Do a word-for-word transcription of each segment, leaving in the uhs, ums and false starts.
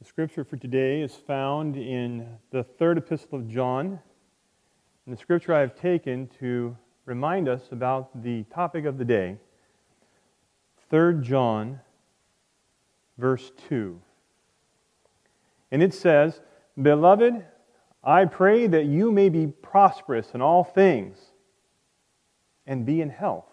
scripture for today is found in the third epistle of John. And the scripture I have taken to remind us about the topic of the day, Third John, verse two. And it says, "Beloved, I pray that you may be prosperous in all things and be in health,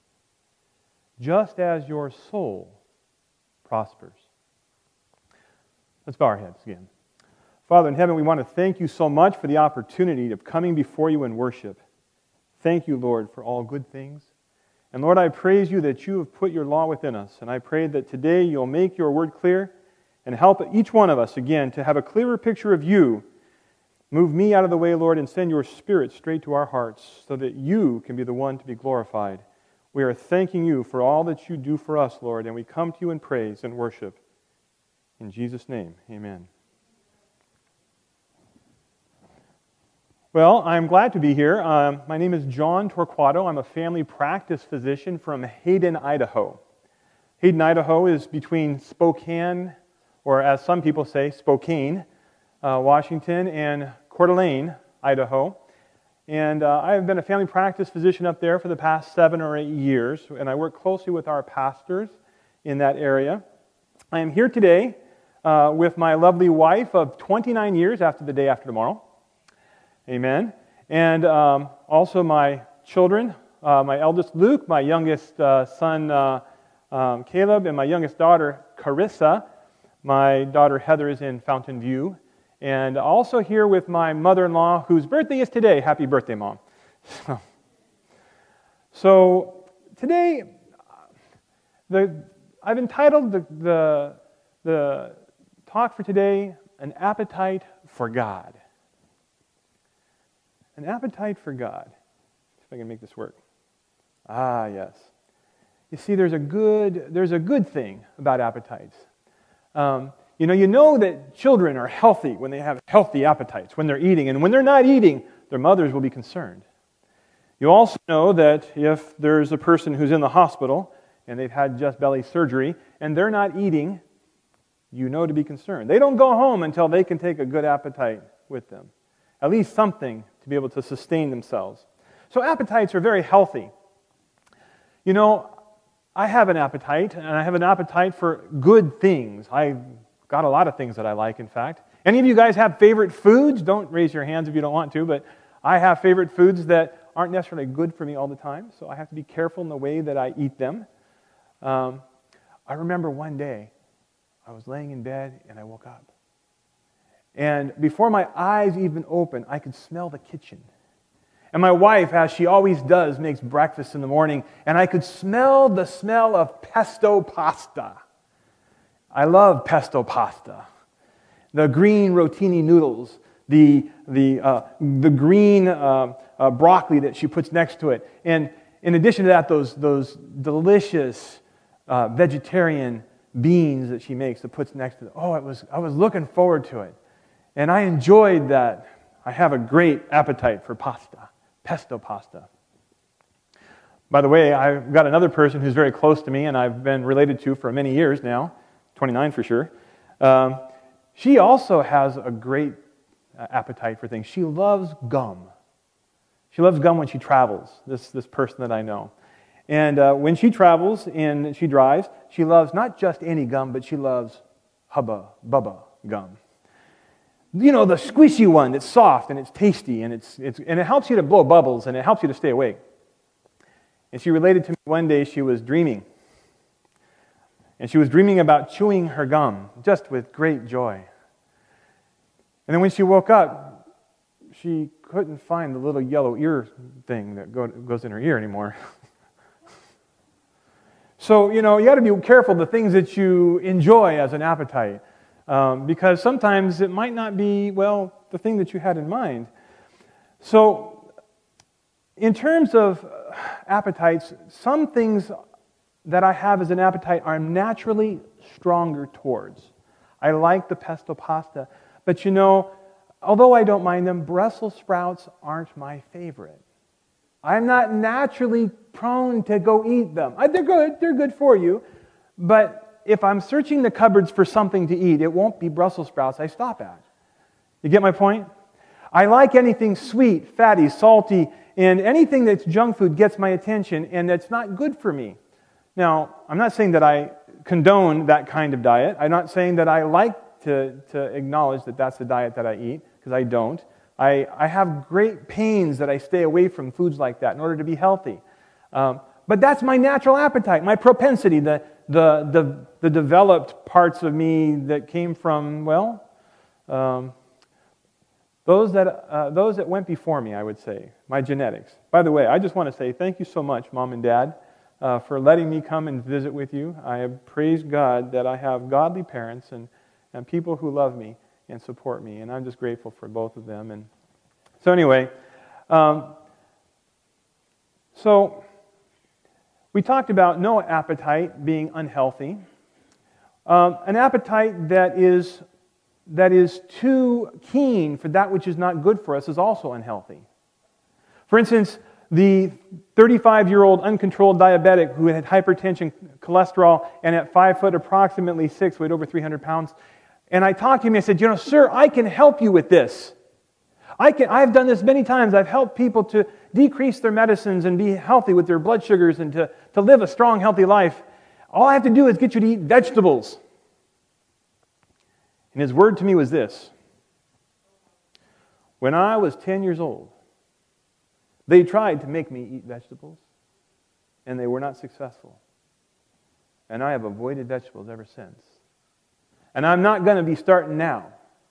just as your soul prospers." Let's bow our heads again. Father in heaven, we want to thank you so much for the opportunity of coming before you in worship. Thank you, Lord, for all good things. And Lord, I praise you that you have put your law within us. And I pray that today you'll make your word clear and help each one of us, again, to have a clearer picture of you. Move me out of the way, Lord, and send your Spirit straight to our hearts so that you can be the one to be glorified. We are thanking you for all that you do for us, Lord, and we come to you in praise and worship. In Jesus' name, amen. Well, I'm glad to be here. Um, my name is John Torquato. I'm a family practice physician from Hayden, Idaho. Hayden, Idaho is between Spokane, or as some people say, Spokane, uh, Washington, and Coeur d'Alene, Idaho. And uh, I've been a family practice physician up there for the past seven or eight years, and I work closely with our pastors in that area. I am here today uh, with my lovely wife of twenty-nine years after the day after tomorrow. Amen. And um, also my children, uh, my eldest Luke, my youngest uh, son uh, um, Caleb, and my youngest daughter Carissa. My daughter Heather is in Fountain View. And also here with my mother-in-law, whose birthday is today. Happy birthday, Mom. So, so today, the I've entitled the, the, the talk for today, An Appetite for God. An appetite for God. See if I can make this work. Ah, yes. You see, there's a good, there's a good thing about appetites. Um, You know, you know that children are healthy when they have healthy appetites, when they're eating. And when they're not eating, their mothers will be concerned. You also know that if there's a person who's in the hospital and they've had just belly surgery and they're not eating, you know to be concerned. They don't go home until they can take a good appetite with them. At least something to be able to sustain themselves. So appetites are very healthy. You know, I have an appetite, and I have an appetite for good things. I got a lot of things that I like, in fact. Any of you guys have favorite foods? Don't raise your hands if you don't want to, but I have favorite foods that aren't necessarily good for me all the time, so I have to be careful in the way that I eat them. Um, I remember one day, I was laying in bed and I woke up. And before my eyes even opened, I could smell the kitchen. And my wife, as she always does, makes breakfast in the morning, and I could smell the smell of pesto pasta. I love pesto pasta. The green rotini noodles, the the uh, the green uh, uh, broccoli that she puts next to it, and in addition to that, those those delicious uh, vegetarian beans that she makes that puts next to it. Oh, it was I was looking forward to it, and I enjoyed that. I have a great appetite for pasta, pesto pasta. By the way, I've got another person who's very close to me, and I've been related to for many years now. twenty-nine for sure. Um, she also has a great uh, appetite for things. She loves gum. She loves gum when she travels, this, this person that I know. And uh, when she travels and she drives, she loves not just any gum, but she loves Hubba Bubba gum. You know, the squishy one that's soft and it's tasty and, it's, it's, and it helps you to blow bubbles and it helps you to stay awake. And she related to me one day she was dreaming. And she was dreaming about chewing her gum, just with great joy. And then when she woke up, she couldn't find the little yellow ear thing that go, goes in her ear anymore. So, you know, you got to be careful the things that you enjoy as an appetite. Um, because sometimes it might not be, well, the thing that you had in mind. So, in terms of appetites, some things that I have as an appetite I'm naturally stronger towards. I like the pesto pasta, but you know, although I don't mind them, Brussels sprouts aren't my favorite. I'm not naturally prone to go eat them. They're good, they're good for you, but if I'm searching the cupboards for something to eat, it won't be Brussels sprouts I stop at. You get my point? I like anything sweet, fatty, salty, and anything that's junk food gets my attention, and it's not good for me. Now, I'm not saying that I condone that kind of diet. I'm not saying that I like to, to acknowledge that that's the diet that I eat, because I don't. I, I have great pains that I stay away from foods like that in order to be healthy. Um, but that's my natural appetite, my propensity, the, the, the, the developed parts of me that came from, well, um, those that, uh, those that went before me, I would say, my genetics. By the way, I just want to say thank you so much, Mom and Dad, uh, for letting me come and visit with you. I have praised God that I have godly parents and, and people who love me and support me, and I'm just grateful for both of them. And so anyway, um, so we talked about no appetite being unhealthy. Um, an appetite that is that is too keen for that which is not good for us is also unhealthy. For instance, the thirty-five-year-old uncontrolled diabetic who had hypertension, cholesterol, and at five foot, approximately six, weighed over three hundred pounds. And I talked to him and I said, you know, sir, I can help you with this. I can, I've done this many times. I've helped people to decrease their medicines and be healthy with their blood sugars and to, to live a strong, healthy life. All I have to do is get you to eat vegetables. And his word to me was this: when I was ten years old, they tried to make me eat vegetables, and they were not successful. And I have avoided vegetables ever since. And I'm not going to be starting now.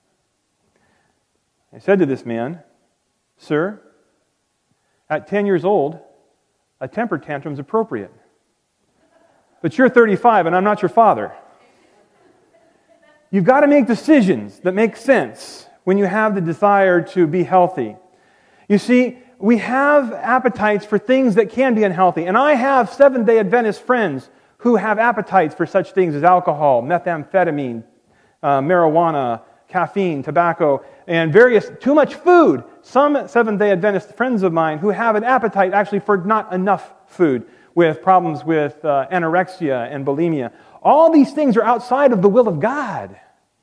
I said to this man, sir, at ten years old, a temper tantrum is appropriate. But you're thirty-five, and I'm not your father. You've got to make decisions that make sense when you have the desire to be healthy. You see, we have appetites for things that can be unhealthy. And I have Seventh-day Adventist friends who have appetites for such things as alcohol, methamphetamine, uh, marijuana, caffeine, tobacco, and various, too much food. Some Seventh-day Adventist friends of mine who have an appetite actually for not enough food, with problems with uh, anorexia and bulimia. All these things are outside of the will of God.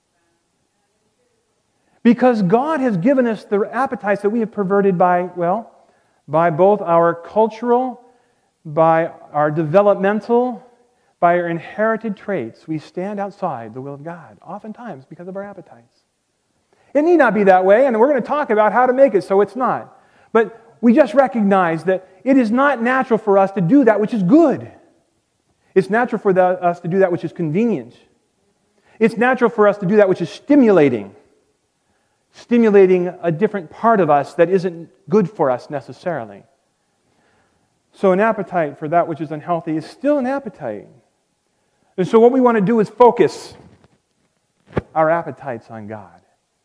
Because God has given us the appetites that we have perverted by, well, by both our cultural, by our developmental, by our inherited traits. We stand outside the will of God, oftentimes because of our appetites. It need not be that way, and we're going to talk about how to make it so it's not. But we just recognize that it is not natural for us to do that which is good. It's natural for the, us to do that which is convenient. It's natural for us to do that which is stimulating. Stimulating a different part of us that isn't good for us necessarily. So an appetite for that which is unhealthy is still an appetite. And so what we want to do is focus our appetites on God.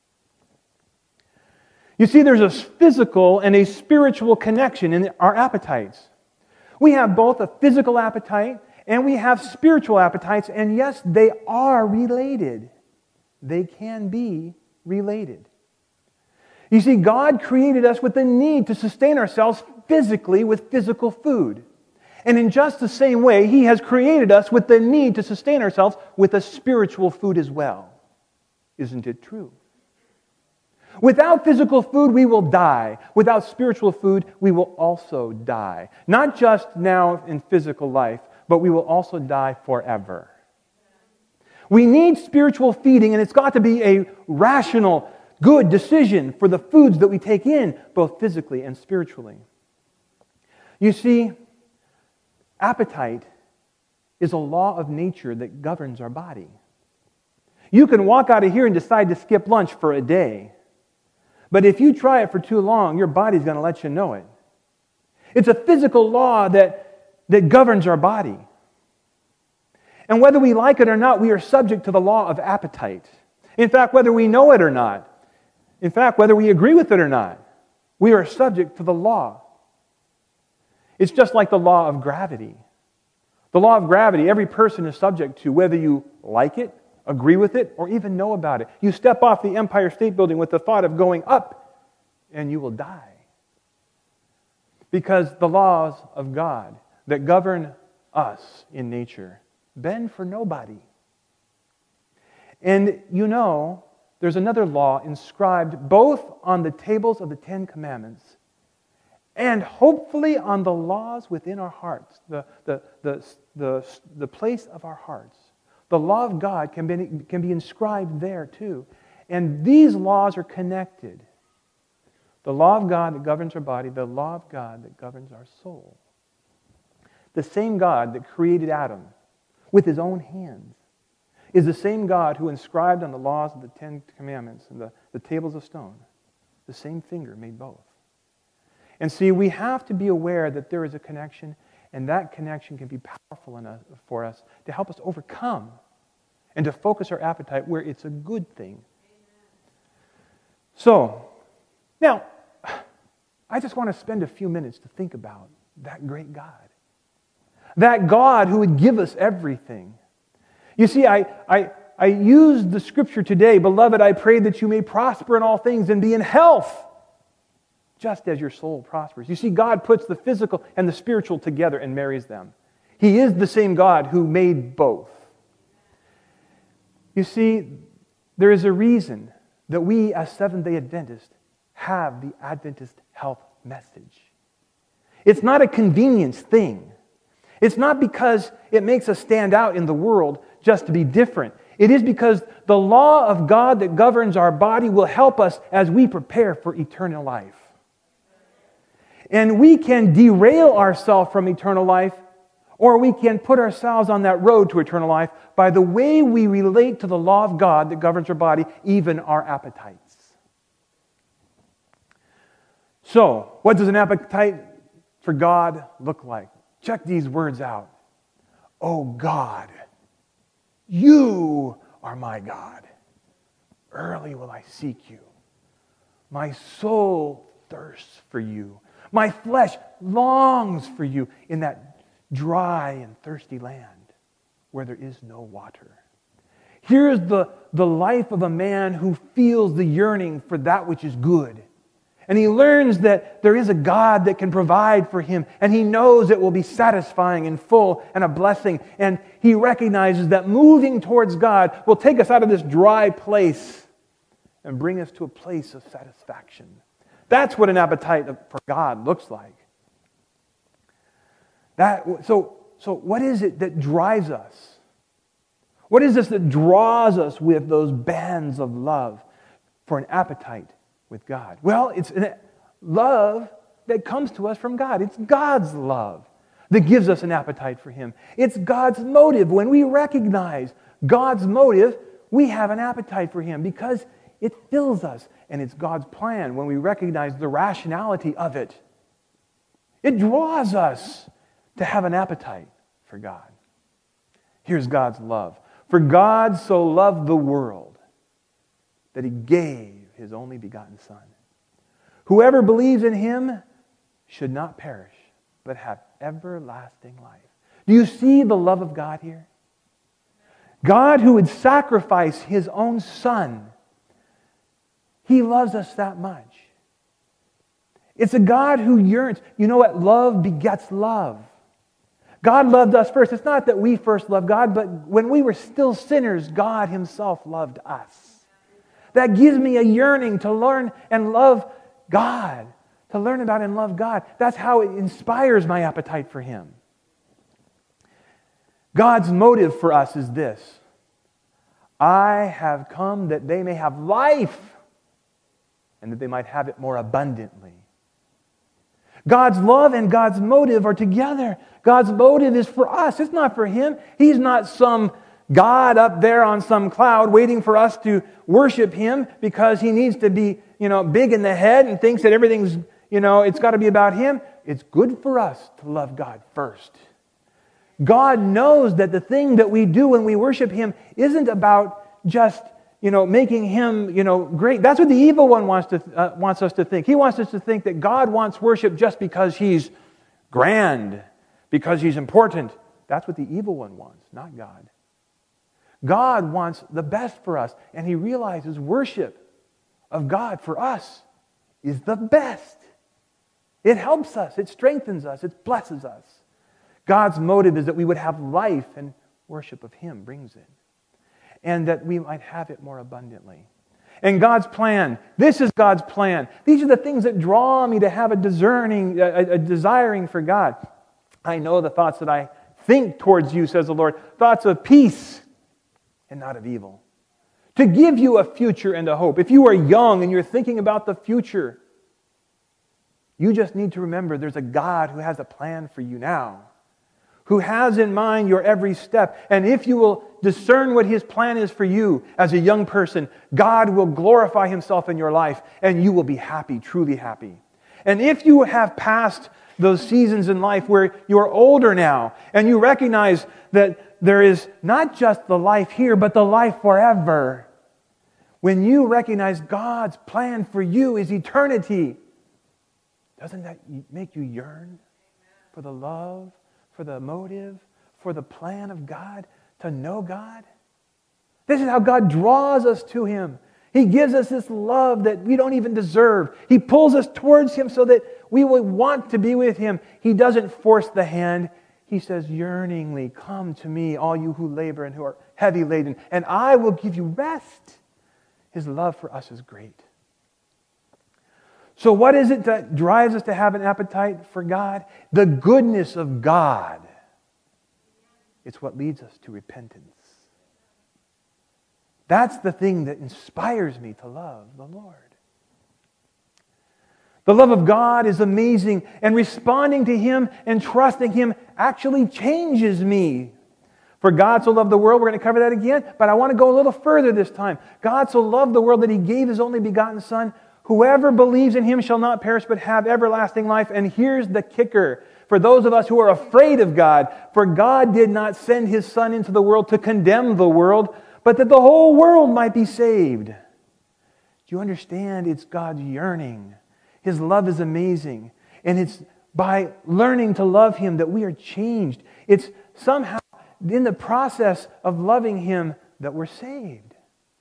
You see, there's a physical and a spiritual connection in our appetites. We have both a physical appetite and we have spiritual appetites, and yes, they are related. They can be related. You see, God created us with the need to sustain ourselves physically with physical food. And in just the same way, He has created us with the need to sustain ourselves with a spiritual food as well. Isn't it true? Without physical food, we will die. Without spiritual food, we will also die. Not just now in physical life, but we will also die forever. We need spiritual feeding, and it's got to be a rational, good decision for the foods that we take in, both physically and spiritually. You see, appetite is a law of nature that governs our body. You can walk out of here and decide to skip lunch for a day, but if you try it for too long, your body's going to let you know it. It's a physical law that, that governs our body. And whether we like it or not, we are subject to the law of appetite. In fact, whether we know it or not, in fact, whether we agree with it or not, we are subject to the law. It's just like the law of gravity. The law of gravity, every person is subject to, whether you like it, agree with it, or even know about it. You step off the Empire State Building with the thought of going up, and you will die. Because the laws of God that govern us in nature bend for nobody. And you know, there's another law inscribed both on the tables of the Ten Commandments and hopefully on the laws within our hearts, the, the, the, the, the place of our hearts. The law of God can be, can be inscribed there too. And these laws are connected. The law of God that governs our body, the law of God that governs our soul. The same God that created Adam with his own hands is the same God who inscribed on the laws of the Ten Commandments and the, the tables of stone. The same finger made both. And see, we have to be aware that there is a connection, and that connection can be powerful enough for us to help us overcome and to focus our appetite where it's a good thing. So, now, I just want to spend a few minutes to think about that great God. That God who would give us everything. You see, I, I, I used the scripture today, "Beloved, I pray that you may prosper in all things and be in health, just as your soul prospers." You see, God puts the physical and the spiritual together and marries them. He is the same God who made both. You see, there is a reason that we as Seventh-day Adventists have the Adventist health message. It's not a convenience thing. It's not because it makes us stand out in the world just to be different. It is because the law of God that governs our body will help us as we prepare for eternal life. And we can derail ourselves from eternal life, or we can put ourselves on that road to eternal life by the way we relate to the law of God that governs our body, even our appetites. So, what does an appetite for God look like? Check these words out. "Oh God, you are my God. Early will I seek you. My soul thirsts for you. My flesh longs for you in that dry and thirsty land where there is no water." Here's the, the life of a man who feels the yearning for that which is good. And he learns that there is a God that can provide for him. And he knows it will be satisfying and full and a blessing. And he recognizes that moving towards God will take us out of this dry place and bring us to a place of satisfaction. That's what an appetite for God looks like. That, so, so what is it that drives us? What is this that draws us with those bands of love for an appetite with God? Well, it's a love that comes to us from God. It's God's love that gives us an appetite for Him. It's God's motive. When we recognize God's motive, we have an appetite for Him because it fills us. And it's God's plan when we recognize the rationality of it. It draws us to have an appetite for God. Here's God's love. "For God so loved the world that He gave His only begotten Son. Whoever believes in Him should not perish, but have everlasting life." Do you see the love of God here? God who would sacrifice His own Son. He loves us that much. It's a God who yearns. You know what? Love begets love. God loved us first. It's not that we first loved God, but when we were still sinners, God Himself loved us. That gives me a yearning to learn and love God, to learn about and love God. That's how it inspires my appetite for Him. God's motive for us is this: "I have come that they may have life, and that they might have it more abundantly." God's love and God's motive are together. God's motive is for us. It's not for Him. He's not some God up there on some cloud waiting for us to worship Him because He needs to be, you know, big in the head and thinks that everything's, you know, it's got to be about Him. It's good for us to love God first. God knows that the thing that we do when we worship Him isn't about just, you know, making Him, you know, great. That's what the evil one wants to uh, wants us to think. He wants us to think that God wants worship just because He's grand, because He's important. That's what the evil one wants, not God. God wants the best for us, and He realizes worship of God for us is the best. It helps us, it strengthens us, it blesses us. God's motive is that we would have life, and worship of Him brings it. and that we might have it more abundantly. And God's plan, this is God's plan. These are the things that draw me to have a discerning, a, a desiring for God. I know the thoughts that I think towards you, says the Lord, thoughts of peace and not of evil, to give you a future and a hope. If you are young and you're thinking about the future, you just need to remember there's a God who has a plan for you now, who has in mind your every step. And if you will discern what His plan is for you as a young person, God will glorify Himself in your life, and you will be happy, truly happy. And if you have passed those seasons in life where you're older now, and you recognize that there is not just the life here, but the life forever, when you recognize God's plan for you is eternity, doesn't that make you yearn for the love, for the motive, for the plan of God, to know God? This is how God draws us to Him. He gives us this love that we don't even deserve. He pulls us towards Him so that we will want to be with Him. He doesn't force the hand. He says yearningly, come to me, all you who labor and who are heavy laden, and I will give you rest. His love for us is great. So what is it that drives us to have an appetite for God? The goodness of God. It's what leads us to repentance. That's the thing that inspires me to love the Lord. The love of God is amazing, and responding to Him and trusting Him actually changes me. For God so loved the world, we're going to cover that again, but I want to go a little further this time. God so loved the world that He gave His only begotten Son. Whoever believes in Him shall not perish but have everlasting life. And here's the kicker. For those of us who are afraid of God, for God did not send His Son into the world to condemn the world, but that the whole world might be saved. Do you understand? It's God's yearning. His love is amazing. And it's by learning to love Him that we are changed. It's somehow in the process of loving Him that we're saved.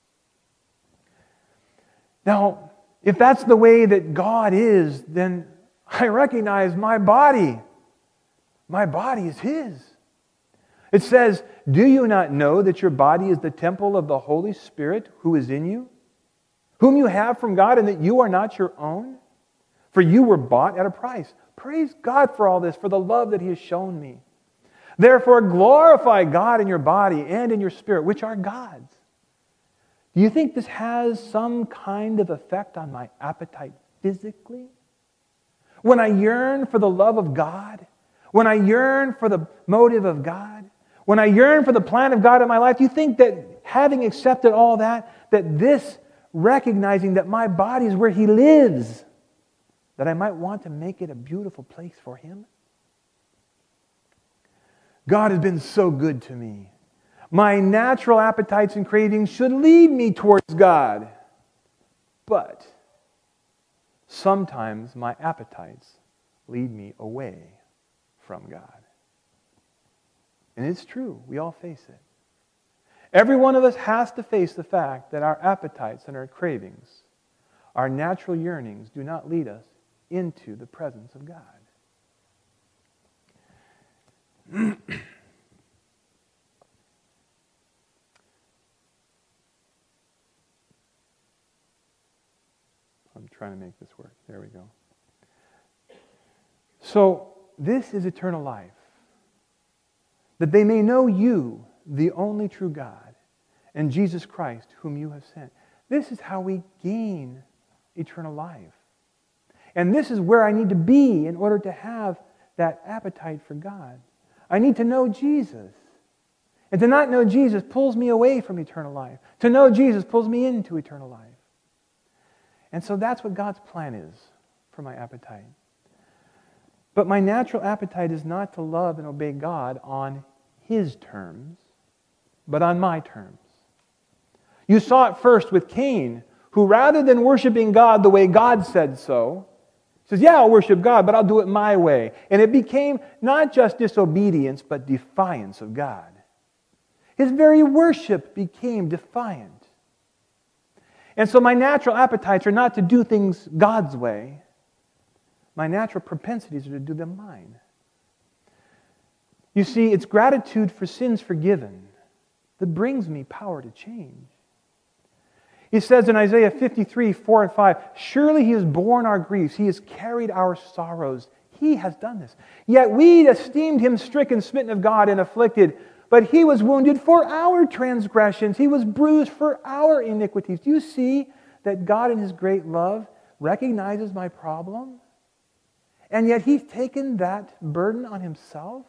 Now, if that's the way that God is, then I recognize my body. My body is His. It says, do you not know that your body is the temple of the Holy Spirit who is in you, whom you have from God, and that you are not your own? For you were bought at a price. Praise God for all this, for the love that He has shown me. Therefore, glorify God in your body and in your spirit, which are God's. Do you think this has some kind of effect on my appetite physically? When I yearn for the love of God, when I yearn for the motive of God, when I yearn for the plan of God in my life, do you think that having accepted all that, that this recognizing that my body is where He lives, that I might want to make it a beautiful place for Him? God has been so good to me. My natural appetites and cravings should lead me towards God. But sometimes my appetites lead me away from God. And it's true, we all face it. Every one of us has to face the fact that our appetites and our cravings, our natural yearnings, do not lead us into the presence of God. I'm trying to make this work. There we go. So, this is eternal life. That they may know you, the only true God, and Jesus Christ, whom you have sent. This is how we gain eternal life. And this is where I need to be in order to have that appetite for God. I need to know Jesus. And to not know Jesus pulls me away from eternal life. To know Jesus pulls me into eternal life. And so that's what God's plan is for my appetite. But my natural appetite is not to love and obey God on His terms, but on my terms. You saw it first with Cain, who rather than worshiping God the way God said so, says, yeah, I'll worship God, but I'll do it my way. And it became not just disobedience, but defiance of God. His very worship became defiant. And so my natural appetites are not to do things God's way. My natural propensities are to do them mine. You see, it's gratitude for sins forgiven that brings me power to change. He says in Isaiah fifty-three, four and five, surely He has borne our griefs, He has carried our sorrows. He has done this. Yet we esteemed Him stricken, smitten of God, and afflicted. But He was wounded for our transgressions. He was bruised for our iniquities. Do you see that God in His great love recognizes my problem? And yet He's taken that burden on Himself?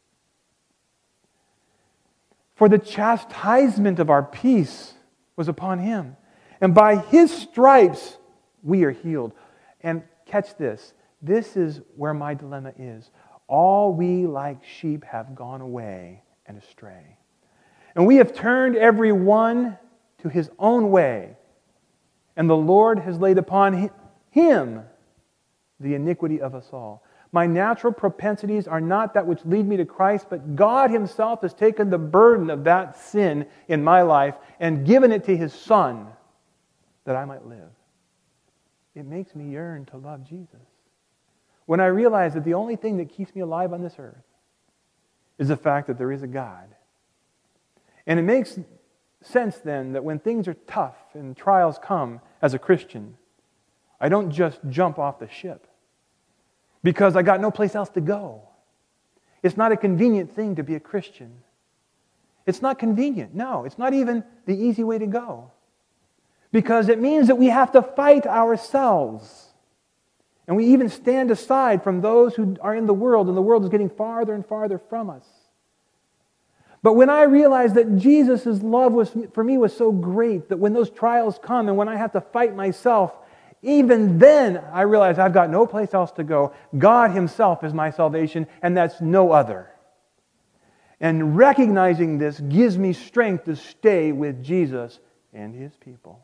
For the chastisement of our peace was upon Him. And by His stripes we are healed. And catch this. This is where my dilemma is. All we like sheep have gone away and astray. And we have turned every one to his own way. And the Lord has laid upon Him the iniquity of us all. My natural propensities are not that which lead me to Christ, but God Himself has taken the burden of that sin in my life and given it to His Son that I might live. It makes me yearn to love Jesus. When I realize that the only thing that keeps me alive on this earth is the fact that there is a God. And it makes sense then that when things are tough and trials come as a Christian, I don't just jump off the ship because I got no place else to go. It's not a convenient thing to be a Christian. It's not convenient. No, it's not even the easy way to go. Because it means that we have to fight ourselves. And we even stand aside from those who are in the world, and the world is getting farther and farther from us. But when I realized that Jesus' love was for me was so great that when those trials come and when I have to fight myself, even then I realize I've got no place else to go. God Himself is my salvation, and that's no other. And recognizing this gives me strength to stay with Jesus and His people.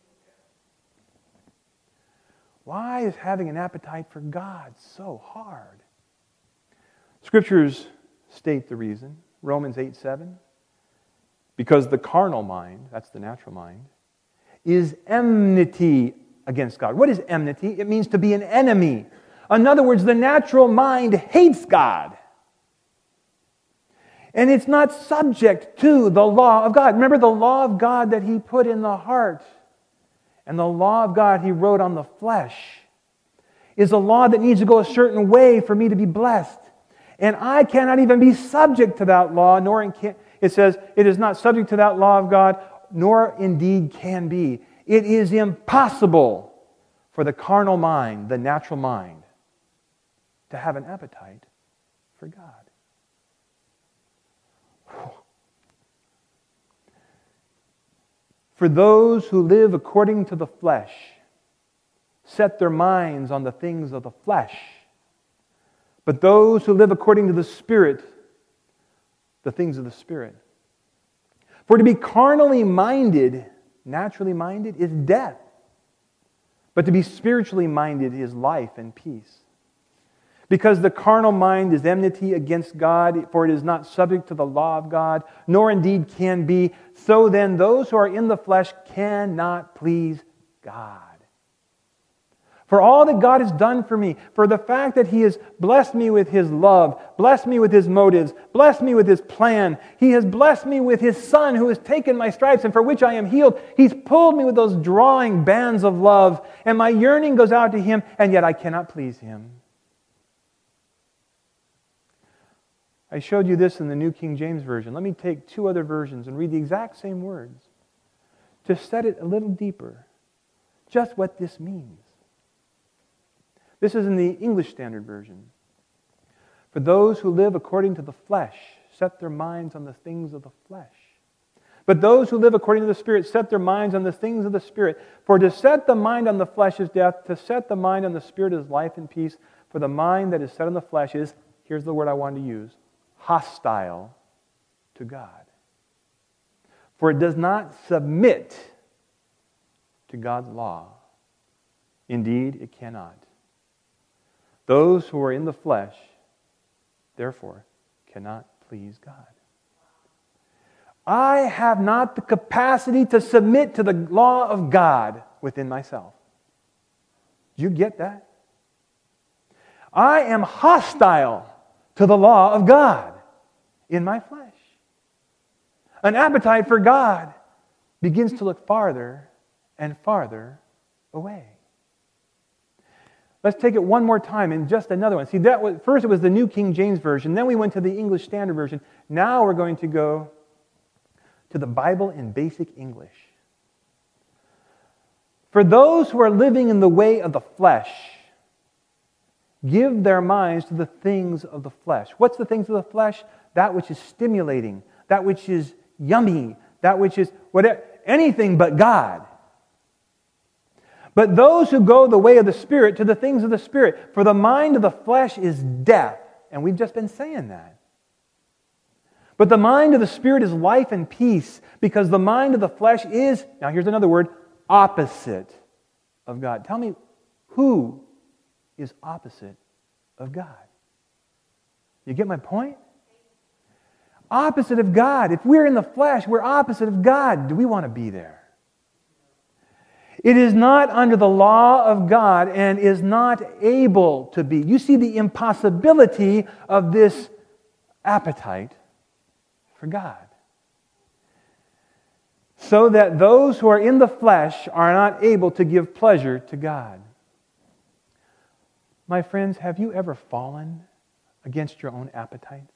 Why is having an appetite for God so hard? Scriptures state the reason. Romans eight seven. Because the carnal mind, that's the natural mind, is enmity against God. What is enmity? It means to be an enemy. In other words, the natural mind hates God. And it's not subject to the law of God. Remember the law of God that He put in the heart and the law of God He wrote on the flesh is a law that needs to go a certain way for me to be blessed. And I cannot even be subject to that law, nor in can, it says, it is not subject to that law of God, nor indeed can be. It is impossible for the carnal mind, the natural mind, to have an appetite for God. For those who live according to the flesh, set their minds on the things of the flesh. But those who live according to the Spirit, the things of the Spirit. For to be carnally minded, naturally minded, is death. But to be spiritually minded is life and peace. Because the carnal mind is enmity against God, for it is not subject to the law of God, nor indeed can be. So then those who are in the flesh cannot please God. For all that God has done for me, for the fact that He has blessed me with His love, blessed me with His motives, blessed me with His plan. He has blessed me with His Son who has taken my stripes and for which I am healed. He's pulled me with those drawing bands of love, and my yearning goes out to Him, and yet I cannot please Him. I showed you this in the New King James Version. Let me take two other versions and read the exact same words to set it a little deeper, just what this means. This is in the English Standard Version. For those who live according to the flesh set their minds on the things of the flesh. But those who live according to the Spirit set their minds on the things of the Spirit. For to set the mind on the flesh is death, to set the mind on the Spirit is life and peace. For the mind that is set on the flesh is, here's the word I wanted to use, hostile to God. For it does not submit to God's law. Indeed, it cannot. Those who are in the flesh, therefore, cannot please God. I have not the capacity to submit to the law of God within myself. Do you get that? I am hostile to the law of God in my flesh. An appetite for God begins to look farther and farther away. Let's take it one more time in just another one. See, that was, first it was the New King James Version, then we went to the English Standard Version. Now we're going to go to the Bible in basic English. For those who are living in the way of the flesh, give their minds to the things of the flesh. What's the things of the flesh? That which is stimulating, that which is yummy, that which is whatever, anything but God. But those who go the way of the Spirit, to the things of the Spirit. For the mind of the flesh is death. And we've just been saying that. But the mind of the Spirit is life and peace, because the mind of the flesh is, now here's another word, opposite of God. Tell me, who is opposite of God? You get my point? Opposite of God. If we're in the flesh, we're opposite of God. Do we want to be there? It is not under the law of God and is not able to be. You see the impossibility of this appetite for God. So that those who are in the flesh are not able to give pleasure to God. My friends, have you ever fallen against your own appetites?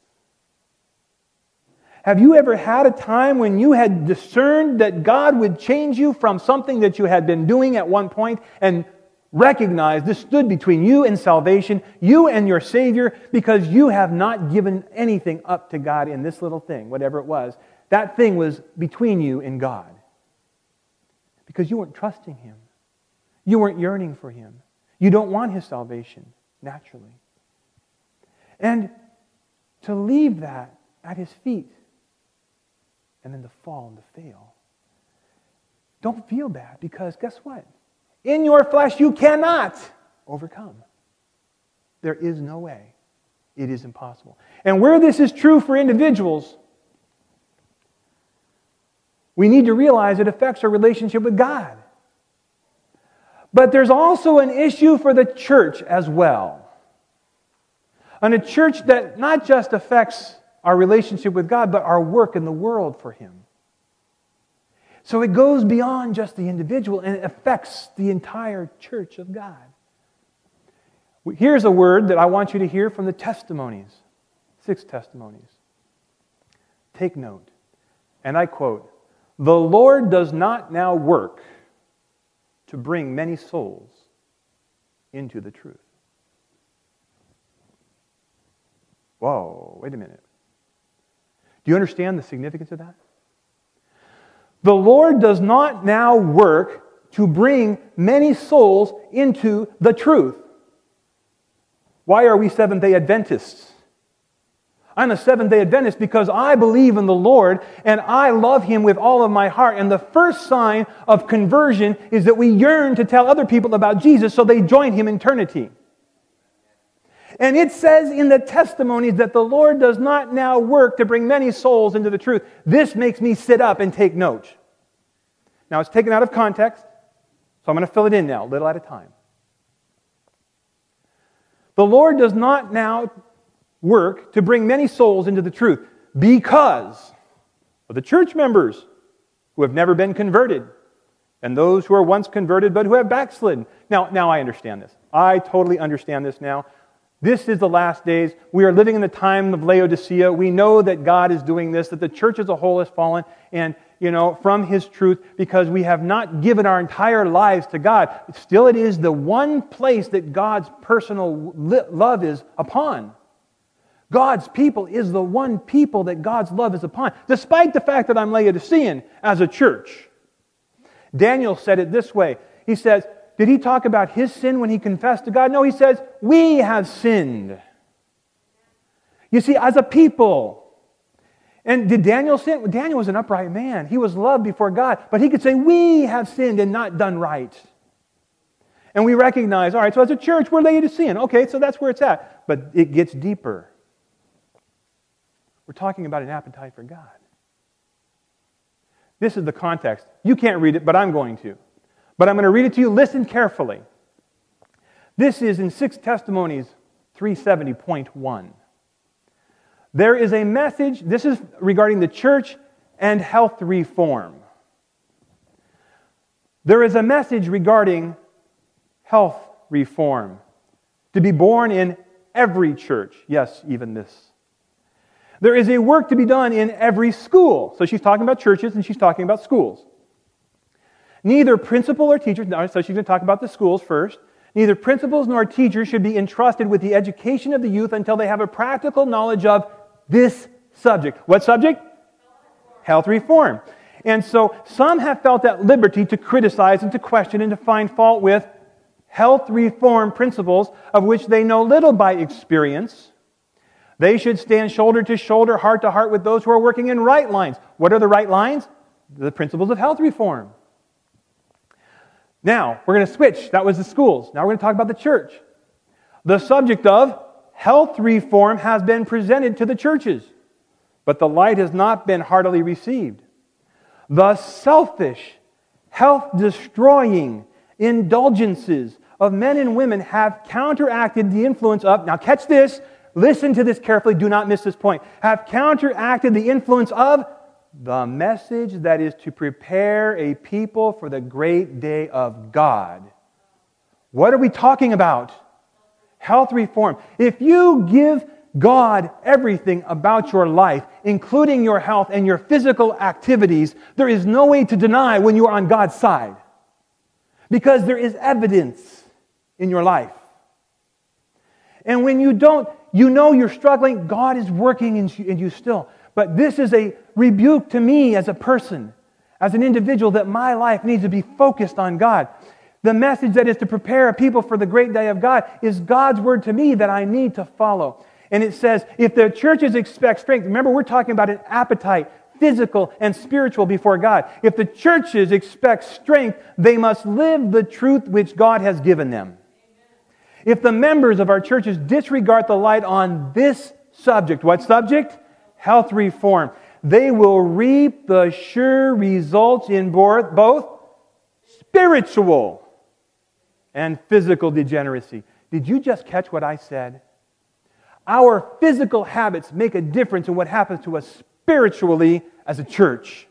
Have you ever had a time when you had discerned that God would change you from something that you had been doing at one point and recognized this stood between you and salvation, you and your Savior, because you have not given anything up to God in this little thing, whatever it was. That thing was between you and God. Because you weren't trusting Him. You weren't yearning for Him. You don't want His salvation, naturally. And to leave that at His feet, and then to fall and to fail. Don't feel bad, because guess what? In your flesh you cannot overcome. There is no way. It is impossible. And where this is true for individuals, we need to realize it affects our relationship with God. But there's also an issue for the church as well. And a church that not just affects our relationship with God, but our work in the world for Him. So it goes beyond just the individual and it affects the entire church of God. Here's a word that I want you to hear from the testimonies. Six testimonies. Take note. And I quote, "The Lord does not now work to bring many souls into the truth." Whoa, wait a minute. Do you understand the significance of that? The Lord does not now work to bring many souls into the truth. Why are we Seventh-day Adventists? I'm a Seventh-day Adventist because I believe in the Lord and I love Him with all of my heart. And the first sign of conversion is that we yearn to tell other people about Jesus so they join Him in eternity. And it says in the testimonies that the Lord does not now work to bring many souls into the truth. This makes me sit up and take notes. Now it's taken out of context, so I'm going to fill it in now, a little at a time. The Lord does not now work to bring many souls into the truth because of the church members who have never been converted and those who are once converted but who have backslidden. Now, now I understand this. I totally understand this now. This is the last days. We are living in the time of Laodicea. We know that God is doing this, that the church as a whole has fallen, and, you know, from His truth, because we have not given our entire lives to God. Still, it is the one place that God's personal love is upon. God's people is the one people that God's love is upon, despite the fact that I'm Laodicean as a church. Daniel said it this way. He says, did he talk about his sin when he confessed to God? No, he says, we have sinned. You see, as a people. And did Daniel sin? Daniel was an upright man. He was loved before God. But he could say, we have sinned and not done right. And we recognize, all right, so as a church, we're Laodicean. Okay, so that's where it's at. But it gets deeper. We're talking about an appetite for God. This is the context. You can't read it, but I'm going to. But I'm going to read it to you. Listen carefully. This is in Six Testimonies three seventy point one. There is a message, this is regarding the church and health reform. There is a message regarding health reform to be born in every church. Yes, even this. There is a work to be done in every school. So she's talking about churches and she's talking about schools. Neither principal or teachers, so she's going to talk about the schools first. Neither principals nor teachers should be entrusted with the education of the youth until they have a practical knowledge of this subject. What subject? Health reform. And so some have felt at liberty to criticize and to question and to find fault with health reform principles of which they know little by experience. They should stand shoulder to shoulder, heart to heart with those who are working in right lines. What are the right lines? The principles of health reform. Now, we're going to switch. That was the schools. Now we're going to talk about the church. The subject of health reform has been presented to the churches, but the light has not been heartily received. The selfish, health-destroying indulgences of men and women have counteracted the influence of, now catch this, listen to this carefully, do not miss this point, have counteracted the influence of the message that is to prepare a people for the great day of God. What are we talking about? Health reform. If you give God everything about your life, including your health and your physical activities, there is no way to deny when you are on God's side. Because there is evidence in your life. And when you don't, you know you're struggling, God is working in you, in you still. But this is a rebuke to me as a person, as an individual, that my life needs to be focused on God. The message that is to prepare a people for the great day of God is God's word to me that I need to follow. And it says, if the churches expect strength, remember we're talking about an appetite, physical and spiritual before God. If the churches expect strength, they must live the truth which God has given them. If the members of our churches disregard the light on this subject, what subject? Health reform, they will reap the sure results in both spiritual and physical degeneracy. Did you just catch what I said? Our physical habits make a difference in what happens to us spiritually as a church.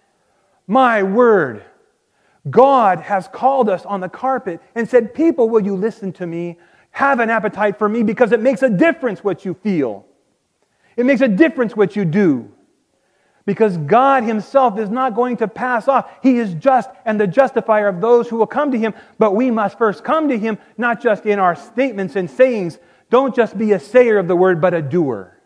My word, God has called us on the carpet and said, people, will you listen to me? Have an appetite for me because it makes a difference what you feel. It makes a difference what you do. Because God Himself is not going to pass off. He is just and the justifier of those who will come to Him. But we must first come to Him, not just in our statements and sayings. Don't just be a sayer of the word, but a doer.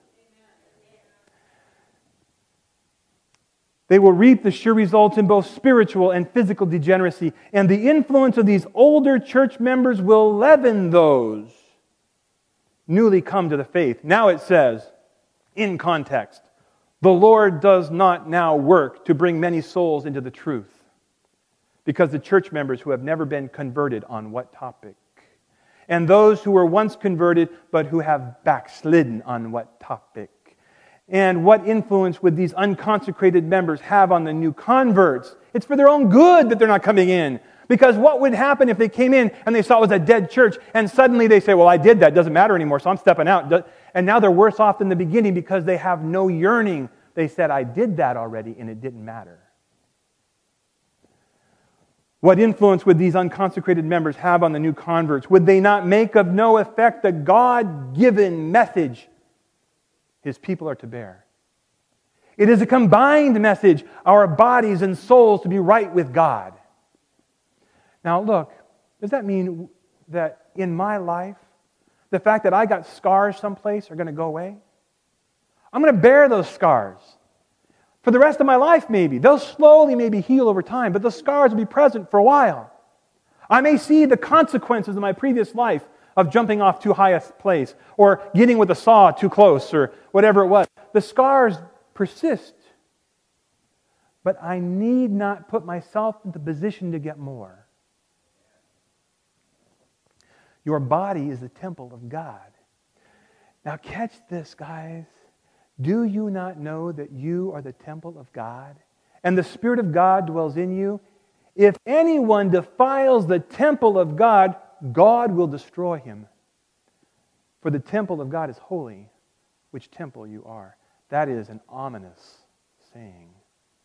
They will reap the sure results in both spiritual and physical degeneracy. And the influence of these older church members will leaven those newly come to the faith. Now it says, in context, the Lord does not now work to bring many souls into the truth, because the church members who have never been converted on what topic? And those who were once converted but who have backslidden on what topic? And what influence would these unconsecrated members have on the new converts? It's for their own good that they're not coming in. Because what would happen if they came in and they saw it was a dead church and suddenly they say, well, I did that, doesn't matter anymore, so I'm stepping out. And now they're worse off than the beginning because they have no yearning. They said, I did that already and it didn't matter. What influence would these unconsecrated members have on the new converts? Would they not make of no effect the God-given message His people are to bear? It is a combined message, our bodies and souls to be right with God. Now look, does that mean that in my life, the fact that I got scars someplace are going to go away? I'm going to bear those scars for the rest of my life maybe. They'll slowly maybe heal over time, but the scars will be present for a while. I may see the consequences of my previous life of jumping off too high a place or getting with a saw too close or whatever it was. The scars persist, but I need not put myself in the position to get more. Your body is the temple of God. Now catch this, guys. Do you not know that you are the temple of God, and the Spirit of God dwells in you? If anyone defiles the temple of God, God will destroy him. For the temple of God is holy, which temple you are. That is an ominous saying.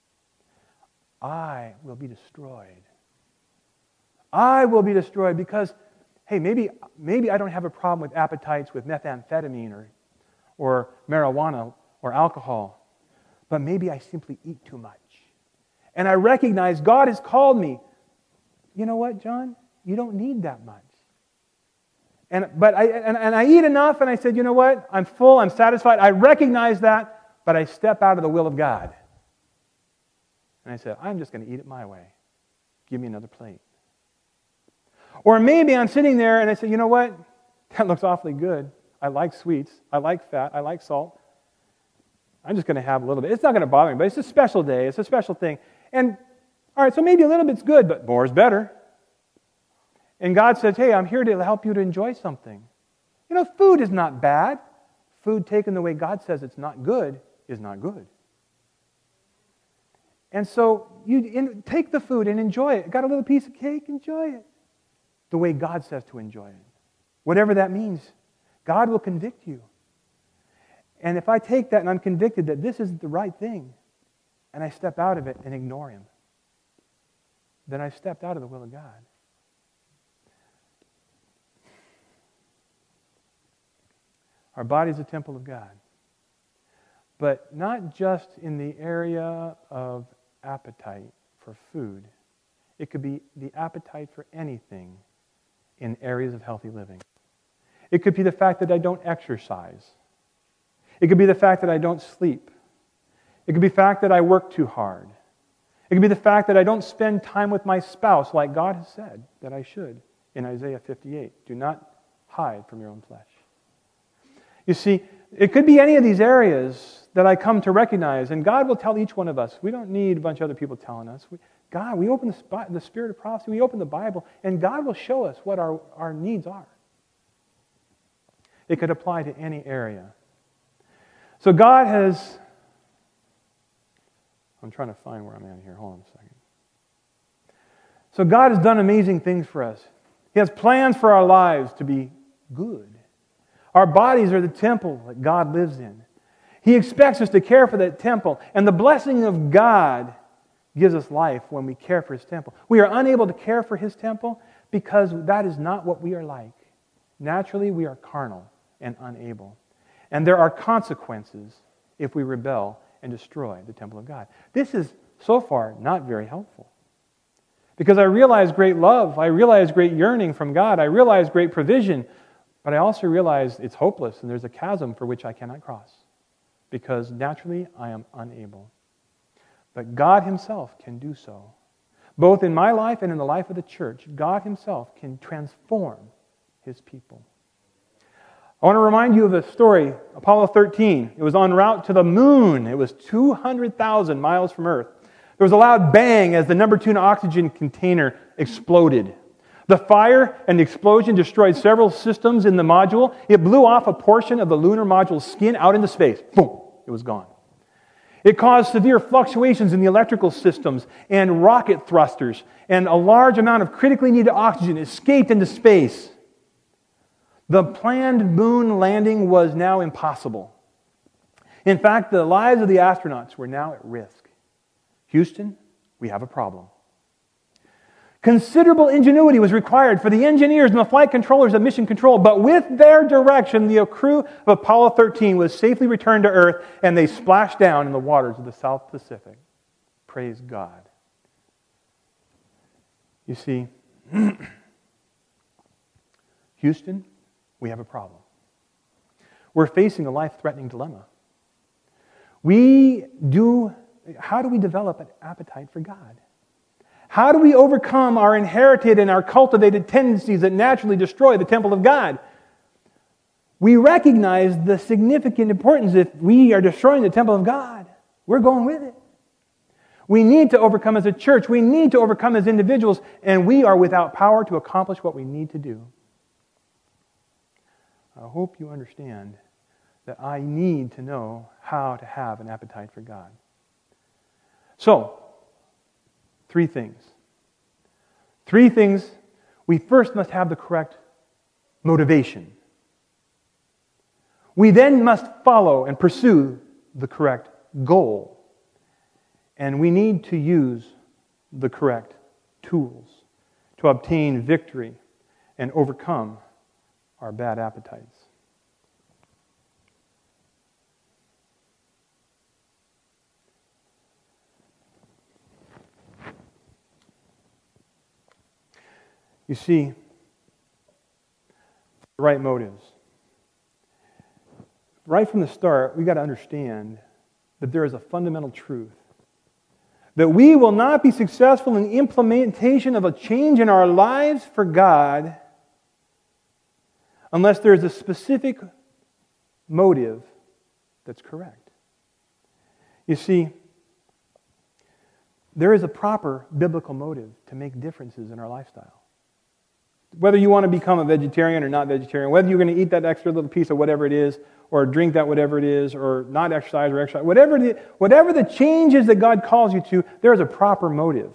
I will be destroyed. I will be destroyed because, hey, maybe, maybe I don't have a problem with appetites with methamphetamine or, or marijuana or alcohol, but maybe I simply eat too much. And I recognize God has called me. You know what, John? You don't need that much. And but I and, and I eat enough, and I said, you know what? I'm full, I'm satisfied. I recognize that, but I step out of the will of God. And I said, I'm just going to eat it my way. Give me another plate. Or maybe I'm sitting there and I say, you know what? That looks awfully good. I like sweets. I like fat. I like salt. I'm just going to have a little bit. It's not going to bother me, but it's a special day. It's a special thing. And, all right, so maybe a little bit's good, but more is better. And God says, hey, I'm here to help you to enjoy something. You know, food is not bad. Food taken the way God says it's not good is not good. And so you in, take the food and enjoy it. Got a little piece of cake? Enjoy it. The way God says to enjoy it. Whatever that means, God will convict you. And if I take that and I'm convicted that this isn't the right thing, and I step out of it and ignore Him, then I've stepped out of the will of God. Our body is a temple of God. But not just in the area of appetite for food. It could be the appetite for anything in areas of healthy living. It could be the fact that I don't exercise. It could be the fact that I don't sleep. It could be the fact that I work too hard. It could be the fact that I don't spend time with my spouse like God has said that I should in Isaiah fifty-eight. Do not hide from your own flesh. You see, it could be any of these areas that I come to recognize, and God will tell each one of us. We don't need a bunch of other people telling us. We, God, we open the, the Spirit of prophecy, we open the Bible, and God will show us what our, our needs are. It could apply to any area. So God has... I'm trying to find where I'm at here. Hold on a second. So God has done amazing things for us. He has plans for our lives to be good. Our bodies are the temple that God lives in. He expects us to care for that temple. And the blessing of God gives us life when we care for His temple. We are unable to care for His temple because that is not what we are like. Naturally, we are carnal and unable. And there are consequences if we rebel and destroy the temple of God. This is, so far, not very helpful. Because I realize great love. I realize great yearning from God. I realize great provision. But I also realize it's hopeless and there's a chasm for which I cannot cross. Because naturally, I am unable. But God Himself can do so. Both in my life and in the life of the church, God Himself can transform His people. I want to remind you of a story, Apollo thirteen. It was en route to the moon. It was two hundred thousand miles from Earth. There was a loud bang as the number two oxygen container exploded. The fire and the explosion destroyed several systems in the module. It blew off a portion of the lunar module's skin out into space. Boom! It was gone. It caused severe fluctuations in the electrical systems and rocket thrusters, and a large amount of critically needed oxygen escaped into space. The planned moon landing was now impossible. In fact, the lives of the astronauts were now at risk. Houston, we have a problem. Considerable ingenuity was required for the engineers and the flight controllers of Mission Control, but with their direction, the crew of Apollo thirteen was safely returned to Earth, and they splashed down in the waters of the South Pacific. Praise God. You see, Houston, we have a problem. We're facing a life-threatening dilemma. We do, how do we develop an appetite for God? How do we overcome our inherited and our cultivated tendencies that naturally destroy the temple of God? We recognize the significant importance if we are destroying the temple of God. We're going with it. We need to overcome as a church. We need to overcome as individuals, and we are without power to accomplish what we need to do. I hope you understand that I need to know how to have an appetite for God. So, three things. Three things. We first must have the correct motivation. We then must follow and pursue the correct goal. And we need to use the correct tools to obtain victory and overcome our bad appetites. You see, the right motives. Right from the start, we've got to understand that there is a fundamental truth. That we will not be successful in the implementation of a change in our lives for God unless there is a specific motive that's correct. You see, there is a proper biblical motive to make differences in our lifestyle. Whether you want to become a vegetarian or not vegetarian, whether you're going to eat that extra little piece of whatever it is, or drink that whatever it is, or not exercise or exercise, whatever the, whatever the change is that God calls you to, there is a proper motive.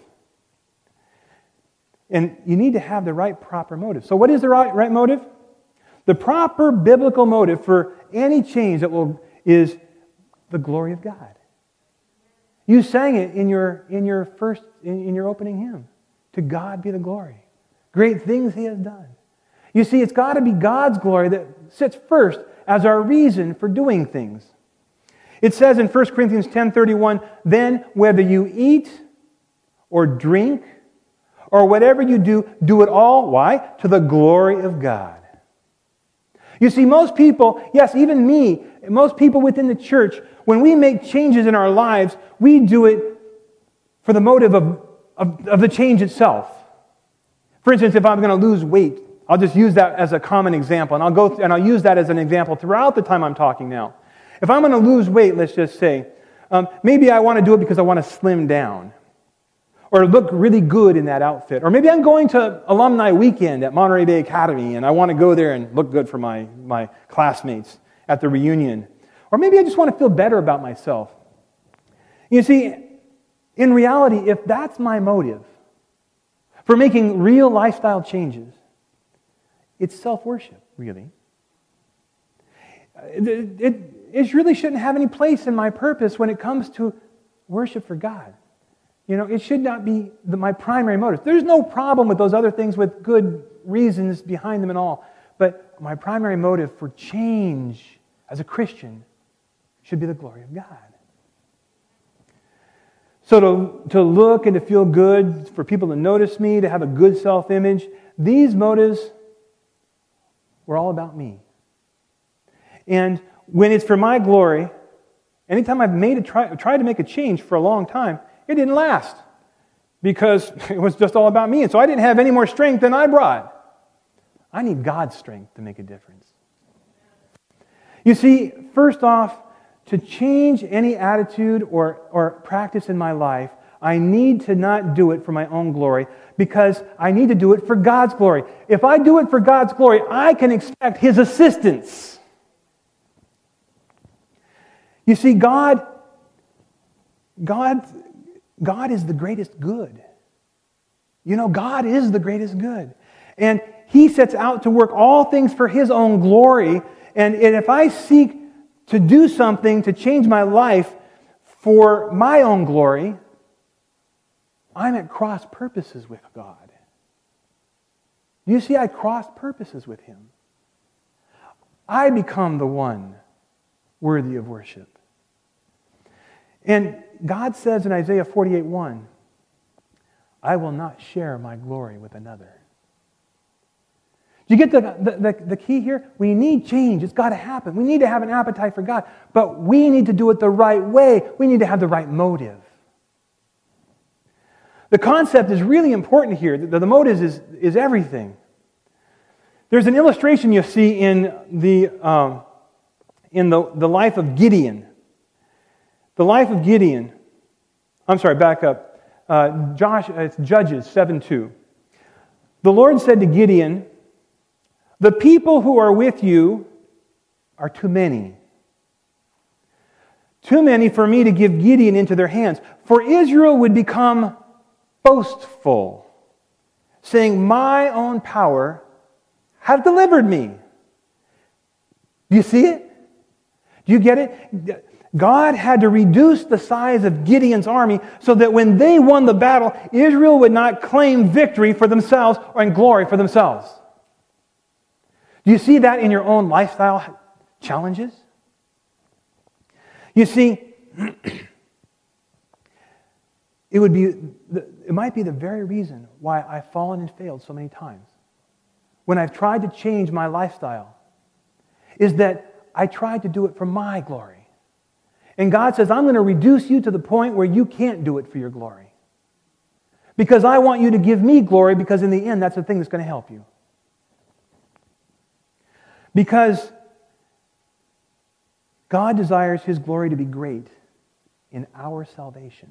And you need to have the right proper motive. So what is the right, right motive? The proper biblical motive for any change that will is the glory of God. You sang it in your in your first in, in your opening hymn. To God be the glory. Great things He has done. You see, it's got to be God's glory that sits first as our reason for doing things. It says in First Corinthians ten thirty-one, then whether you eat or drink or whatever you do, do it all, why? To the glory of God. You see, most people, yes, even me, most people within the church, when we make changes in our lives, we do it for the motive of, of, of the change itself. For instance, if I'm going to lose weight, I'll just use that as a common example, and I'll go th- and I'll use that as an example throughout the time I'm talking now. If I'm going to lose weight, let's just say, um, maybe I want to do it because I want to slim down, or look really good in that outfit, or maybe I'm going to alumni weekend at Monterey Bay Academy, and I want to go there and look good for my my classmates at the reunion, or maybe I just want to feel better about myself. You see, in reality, if that's my motive for making real lifestyle changes, it's self-worship, really. It, it, it really shouldn't have any place in my purpose when it comes to worship for God. You know, it should not be the, my primary motive. There's no problem with those other things with good reasons behind them and all. But my primary motive for change as a Christian should be the glory of God. So to, to look and to feel good, for people to notice me, to have a good self-image, these motives were all about me. And when it's for my glory, anytime I've made a try, tried to make a change for a long time, it didn't last because it was just all about me. And so I didn't have any more strength than I brought. I need God's strength to make a difference. You see, first off, to change any attitude or, or practice in my life, I need to not do it for my own glory because I need to do it for God's glory. If I do it for God's glory, I can expect His assistance. You see, God, God, God is the greatest good. You know, God is the greatest good. And He sets out to work all things for His own glory. And, and if I seek to do something to change my life for my own glory, I'm at cross purposes with God. You see, I cross purposes with Him. I become the one worthy of worship. And God says in Isaiah forty-eight one, I will not share my glory with another. Do you get the, the, the, the key here? We need change. It's got to happen. We need to have an appetite for God. But we need to do it the right way. We need to have the right motive. The concept is really important here. The, the motive is, is everything. There's an illustration you see in the um, in the, the life of Gideon. The life of Gideon. I'm sorry, back up. Uh, Josh, it's Judges seven two. The Lord said to Gideon, the people who are with you are too many. Too many for me to give Gideon into their hands. For Israel would become boastful, saying, my own power hath delivered me. Do you see it? Do you get it? God had to reduce the size of Gideon's army so that when they won the battle, Israel would not claim victory for themselves or in glory for themselves. Do you see that in your own lifestyle challenges? You see, it would be, it might be the very reason why I've fallen and failed so many times. When I've tried to change my lifestyle, is that I tried to do it for my glory. And God says, I'm going to reduce you to the point where you can't do it for your glory. Because I want you to give me glory, because in the end, that's the thing that's going to help you. Because God desires His glory to be great in our salvation.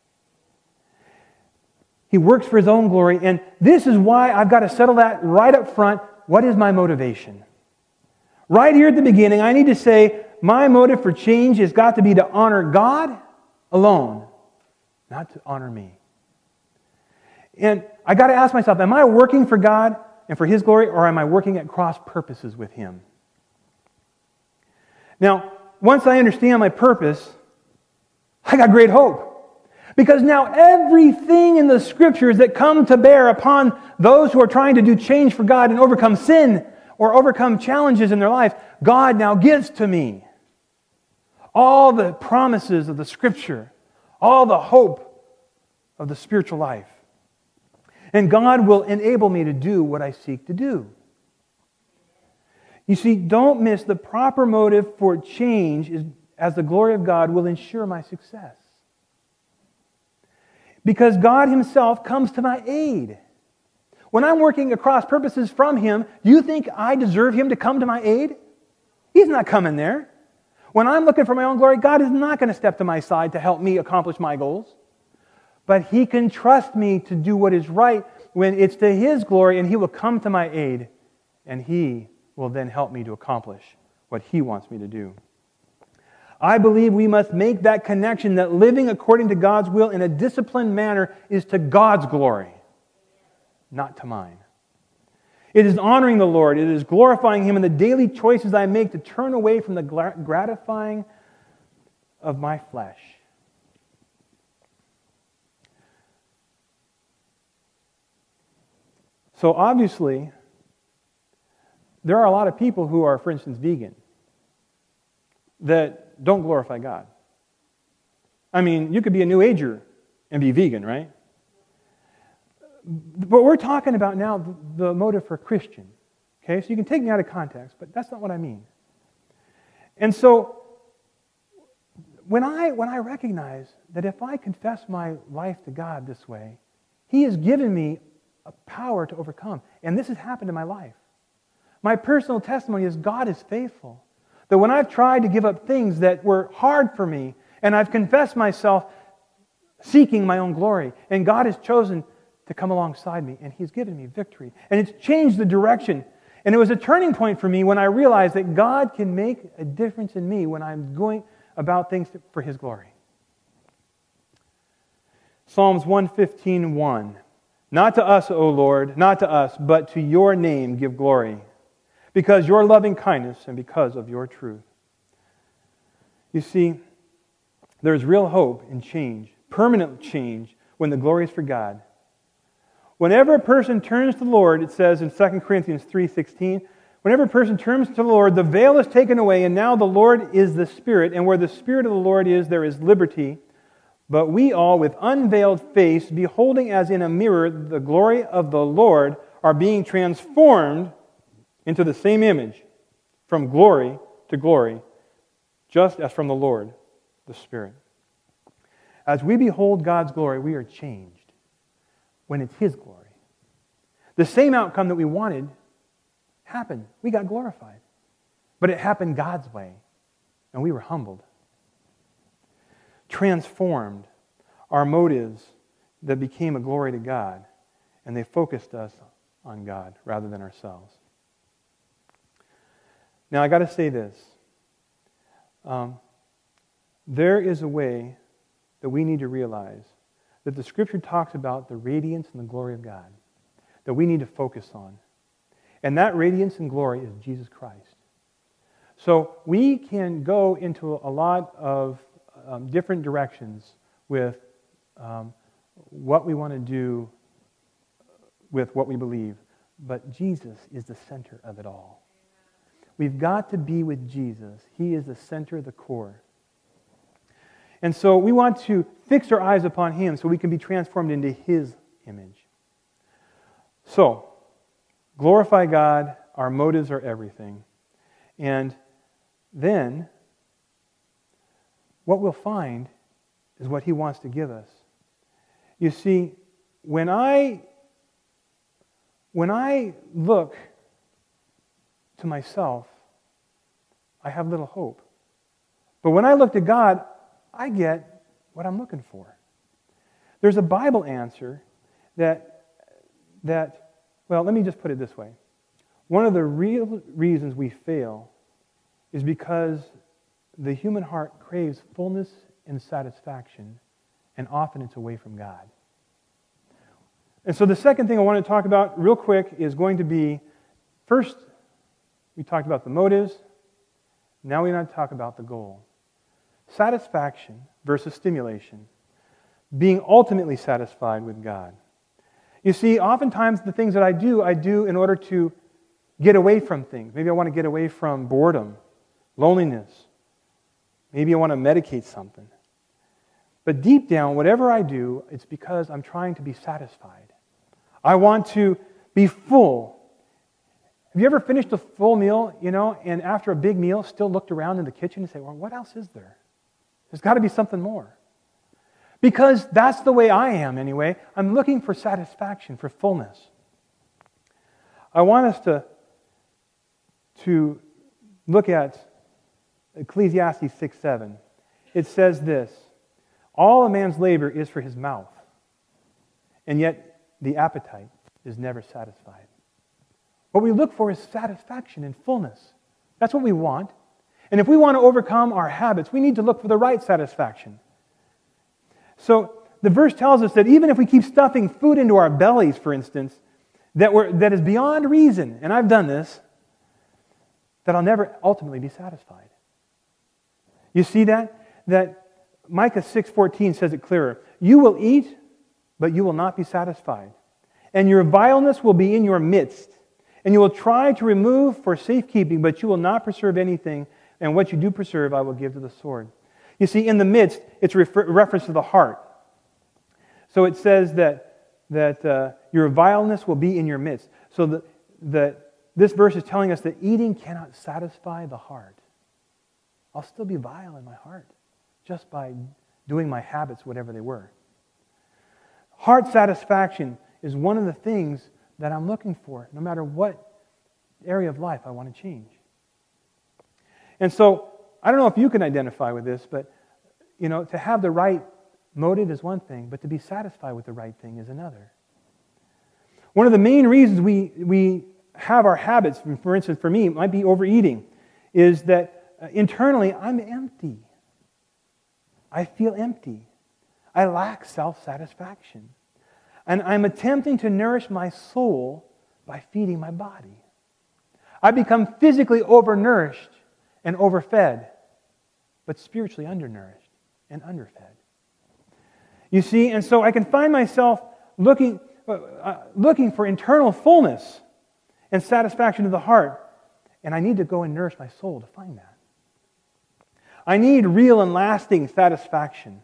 He works for His own glory, and this is why I've got to settle that right up front. What is my motivation? Right here at the beginning, I need to say, my motive for change has got to be to honor God alone, not to honor me. And I got to ask myself, am I working for God and for His glory, or am I working at cross purposes with Him? Now, once I understand my purpose, I got great hope. Because now everything in the Scriptures that come to bear upon those who are trying to do change for God and overcome sin or overcome challenges in their life, God now gives to me. All the promises of the Scripture, all the hope of the spiritual life. And God will enable me to do what I seek to do. You see, don't miss the proper motive for change is, as the glory of God will ensure my success. Because God Himself comes to my aid. When I'm working across purposes from Him, do you think I deserve Him to come to my aid? He's not coming there. When I'm looking for my own glory, God is not going to step to my side to help me accomplish my goals. But He can trust me to do what is right when it's to His glory, and He will come to my aid, and He will then help me to accomplish what He wants me to do. I believe we must make that connection that living according to God's will in a disciplined manner is to God's glory, not to mine. It is honoring the Lord. It is glorifying Him in the daily choices I make to turn away from the gratifying of my flesh. So obviously, there are a lot of people who are, for instance, vegan, that don't glorify God. I mean, you could be a New Ager and be vegan, right? But we're talking about now the, the motive for a Christian. Okay, so you can take me out of context, but that's not what I mean. And so, when I when I recognize that if I confess my life to God this way, He has given me a power to overcome. And this has happened in my life. My personal testimony is God is faithful. That when I've tried to give up things that were hard for me, and I've confessed myself seeking my own glory, and God has chosen to come alongside me, and He's given me victory. And it's changed the direction. And it was a turning point for me when I realized that God can make a difference in me when I'm going about things for His glory. Psalms one fifteen, one. Not to us, O Lord, not to us, but to Your name give glory, because Your loving kindness and because of Your truth. You see, there's real hope in change, permanent change, when the glory is for God. Whenever a person turns to the Lord, it says in Second Corinthians three sixteen, whenever a person turns to the Lord, the veil is taken away, and now the Lord is the Spirit, and where the Spirit of the Lord is, there is liberty. But we all, with unveiled face, beholding as in a mirror the glory of the Lord, are being transformed into the same image, from glory to glory, just as from the Lord, the Spirit. As we behold God's glory, we are changed when it's His glory. The same outcome that we wanted happened. We got glorified. But it happened God's way, and we were humbled. Transformed our motives that became a glory to God, and they focused us on God rather than ourselves. Now, I got to say this. Um, there is a way that we need to realize that the Scripture talks about the radiance and the glory of God that we need to focus on. And that radiance and glory is Jesus Christ. So we can go into a lot of um, different directions with um, what we want to do with what we believe. But Jesus is the center of it all. We've got to be with Jesus. He is the center, the core. And so we want to fix our eyes upon Him so we can be transformed into His image. So, glorify God. Our motives are everything. And then, what we'll find is what He wants to give us. You see, when I, when I look to myself, I have little hope. But when I look to God, I get what I'm looking for. There's a Bible answer that, that, well, let me just put it this way. One of the real reasons we fail is because the human heart craves fullness and satisfaction, and often it's away from God. And so the second thing I want to talk about real quick is going to be, first, we talked about the motives. Now we're going to talk about the goal. Satisfaction versus stimulation. Being ultimately satisfied with God. You see, oftentimes the things that I do, I do in order to get away from things. Maybe I want to get away from boredom, loneliness. Maybe I want to medicate something. But deep down, whatever I do, it's because I'm trying to be satisfied. I want to be full. Have you ever finished a full meal, you know, and after a big meal still looked around in the kitchen and say, well, what else is there? There's got to be something more. Because that's the way I am anyway. I'm looking for satisfaction, for fullness. I want us to, to look at Ecclesiastes six seven. It says this, all a man's labor is for his mouth, and yet the appetite is never satisfied. What we look for is satisfaction and fullness. That's what we want. And if we want to overcome our habits, we need to look for the right satisfaction. So the verse tells us that even if we keep stuffing food into our bellies, for instance, that we're, that is beyond reason, and I've done this, that I'll never ultimately be satisfied. You see that? That Micah six fourteen says it clearer. You will eat, but you will not be satisfied. And your vileness will be in your midst. And you will try to remove for safekeeping, but you will not preserve anything. And what you do preserve, I will give to the sword. You see, in the midst, it's a refer- reference to the heart. So it says that, that uh, your vileness will be in your midst. So the, the, this verse is telling us that eating cannot satisfy the heart. I'll still be vile in my heart just by doing my habits, whatever they were. Heart satisfaction is one of the things that I'm looking for, no matter what area of life I want to change. And so, I don't know if you can identify with this, but, you know, to have the right motive is one thing, but to be satisfied with the right thing is another. One of the main reasons we, we have our habits, for instance, for me, it might be overeating, is that uh, internally I'm empty. I feel empty. I lack self-satisfaction. And I'm attempting to nourish my soul by feeding my body. I become physically overnourished and overfed, but spiritually undernourished and underfed. You see, and so I can find myself looking, uh, looking for internal fullness and satisfaction of the heart, and I need to go and nourish my soul to find that. I need real and lasting satisfaction.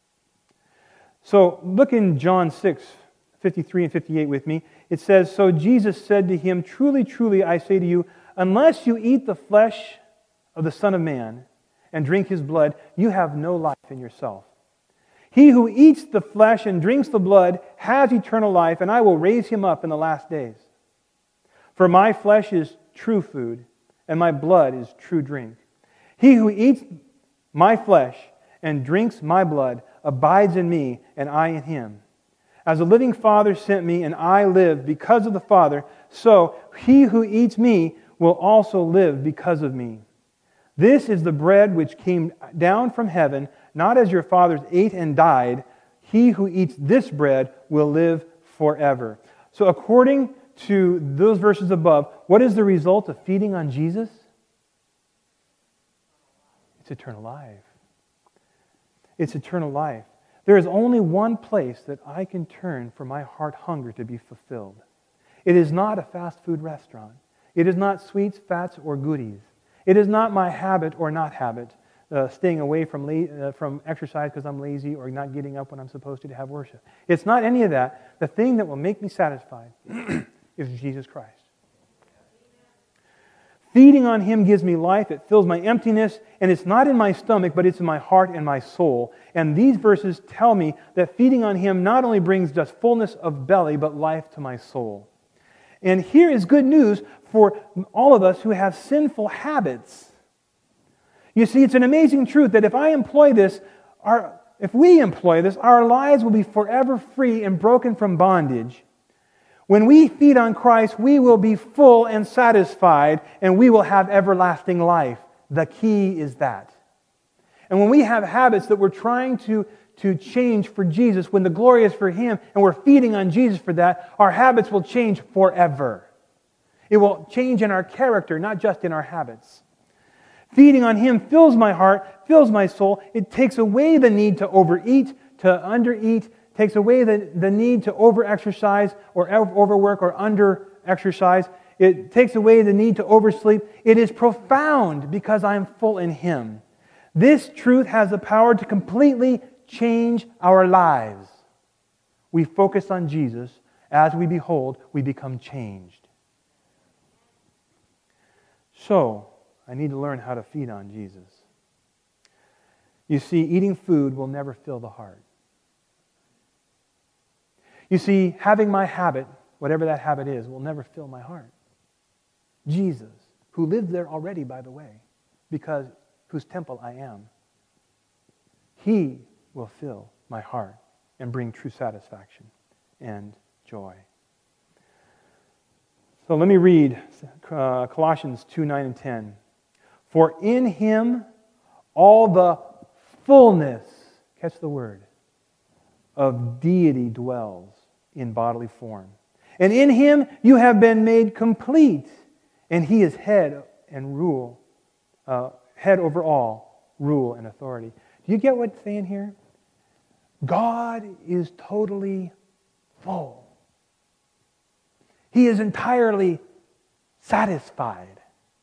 So look in John six, fifty-three and fifty-eight with me. It says, so Jesus said to him, truly, truly, I say to you, unless you eat the flesh of the Son of Man and drink His blood, you have no life in yourself. He who eats the flesh and drinks the blood has eternal life, and I will raise him up in the last days. For my flesh is true food, and my blood is true drink. He who eats my flesh and drinks my blood abides in me, and I in him. As the living Father sent me, and I live because of the Father, so he who eats me will also live because of me. This is the bread which came down from heaven, not as your fathers ate and died. He who eats this bread will live forever. So according to those verses above, what is the result of feeding on Jesus? It's eternal life. It's eternal life. There is only one place that I can turn for my heart hunger to be fulfilled. It is not a fast food restaurant. It is not sweets, fats, or goodies. It is not my habit or not habit, uh, staying away from la- uh, from exercise because I'm lazy or not getting up when I'm supposed to to have worship. It's not any of that. The thing that will make me satisfied is Jesus Christ. Feeding on Him gives me life. It fills my emptiness, and it's not in my stomach, but it's in my heart and my soul. And these verses tell me that feeding on Him not only brings just fullness of belly, but life to my soul. And here is good news for all of us who have sinful habits. You see, it's an amazing truth that if I employ this, our, if we employ this, our lives will be forever free and broken from bondage. When we feed on Christ, we will be full and satisfied, and we will have everlasting life. The key is that. And when we have habits that we're trying to, to change for Jesus, when the glory is for Him, and we're feeding on Jesus for that, our habits will change forever. It will change in our character, not just in our habits. Feeding on Him fills my heart, fills my soul. It takes away the need to overeat, to undereat, takes away the, the need to over-exercise or overwork or under-exercise. It takes away the need to oversleep. It is profound because I am full in Him. This truth has the power to completely change our lives. We focus on Jesus. As we behold, we become changed. So, I need to learn how to feed on Jesus. You see, eating food will never fill the heart. You see, having my habit, whatever that habit is, will never fill my heart. Jesus, who lives there already, by the way, because whose temple I am, He will fill my heart and bring true satisfaction and joy. So let me read uh, Colossians two, nine, and ten. For in Him all the fullness, catch the word, of deity dwells in bodily form. And in Him you have been made complete, and He is head and rule, uh, head over all, rule and authority. Do you get what's saying here? God is totally full. He is entirely satisfied.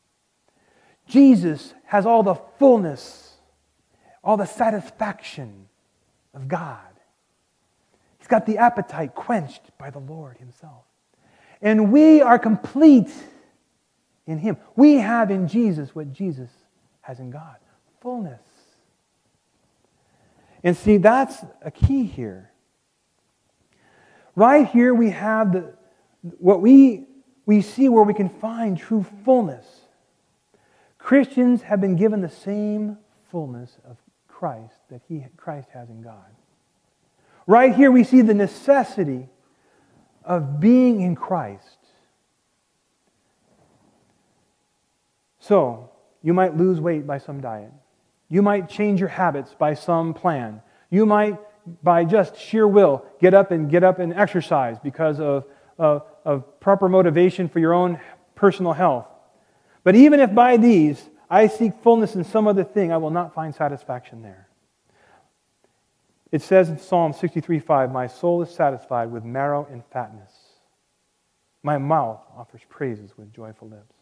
Jesus has all the fullness, all the satisfaction of God. He's got the appetite quenched by the Lord Himself. And we are complete in Him. We have in Jesus what Jesus has in God. Fullness. And see, that's a key here. Right here we have the what we, we see where we can find true fullness. Christians have been given the same fullness of Christ that he, Christ has in God. Right here we see the necessity of being in Christ. So, you might lose weight by some diet. You might change your habits by some plan. You might, by just sheer will, get up and get up and exercise because of, of, of proper motivation for your own personal health. But even if by these I seek fullness in some other thing, I will not find satisfaction there. It says in Psalm sixty-three five, my soul is satisfied with marrow and fatness. My mouth offers praises with joyful lips.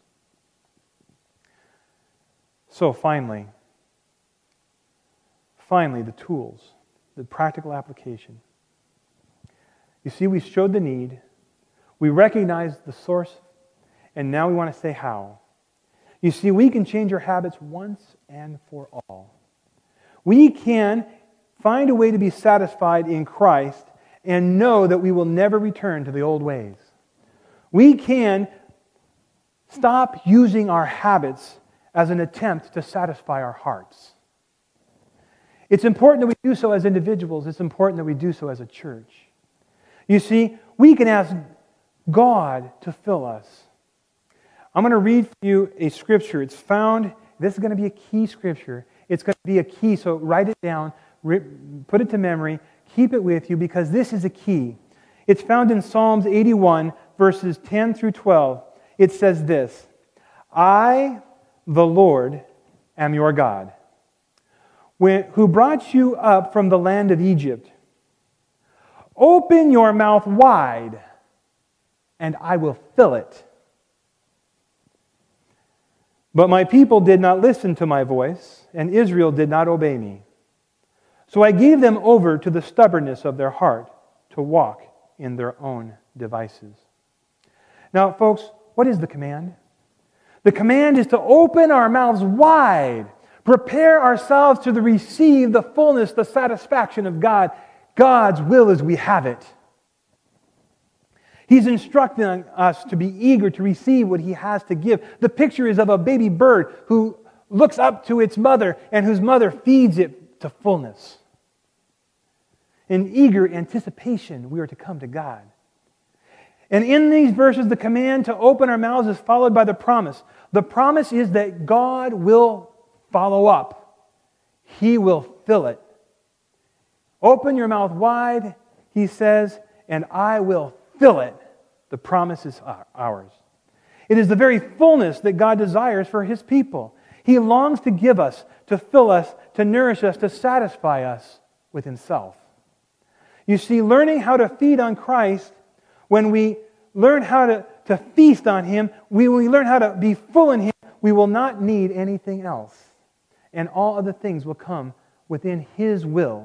So finally, finally, the tools, the practical application. You see, we showed the need, we recognized the source, and now we want to say how. You see, we can change our habits once and for all. We can find a way to be satisfied in Christ and know that we will never return to the old ways. We can stop using our habits as an attempt to satisfy our hearts. It's important that we do so as individuals. It's important that we do so as a church. You see, we can ask God to fill us. I'm going to read for you a scripture. It's found, this is going to be a key scripture. It's going to be a key, so write it down, put it to memory, keep it with you, because this is a key. It's found in Psalms eighty-one, verses ten through twelve. It says this, I, the Lord, am your God. when, who brought you up from the land of Egypt. Open your mouth wide, and I will fill it. But my people did not listen to my voice, and Israel did not obey me. So I gave them over to the stubbornness of their heart to walk in their own devices. Now, folks, what is the command? The command is to open our mouths wide, prepare ourselves to receive the fullness, the satisfaction of God. God's will as we have it. He's instructing us to be eager to receive what He has to give. The picture is of a baby bird who looks up to its mother and whose mother feeds it to fullness. In eager anticipation, we are to come to God. And in these verses, the command to open our mouths is followed by the promise. The promise is that God will follow up. He will fill it. Open your mouth wide, He says, and I will fill it. The promise is ours. It is the very fullness that God desires for His people. He longs to give us, to fill us, to nourish us, to satisfy us with Himself. You see, learning how to feed on Christ, when we learn how to, to feast on Him, we, when we learn how to be full in Him, we will not need anything else. And all other things will come within His will.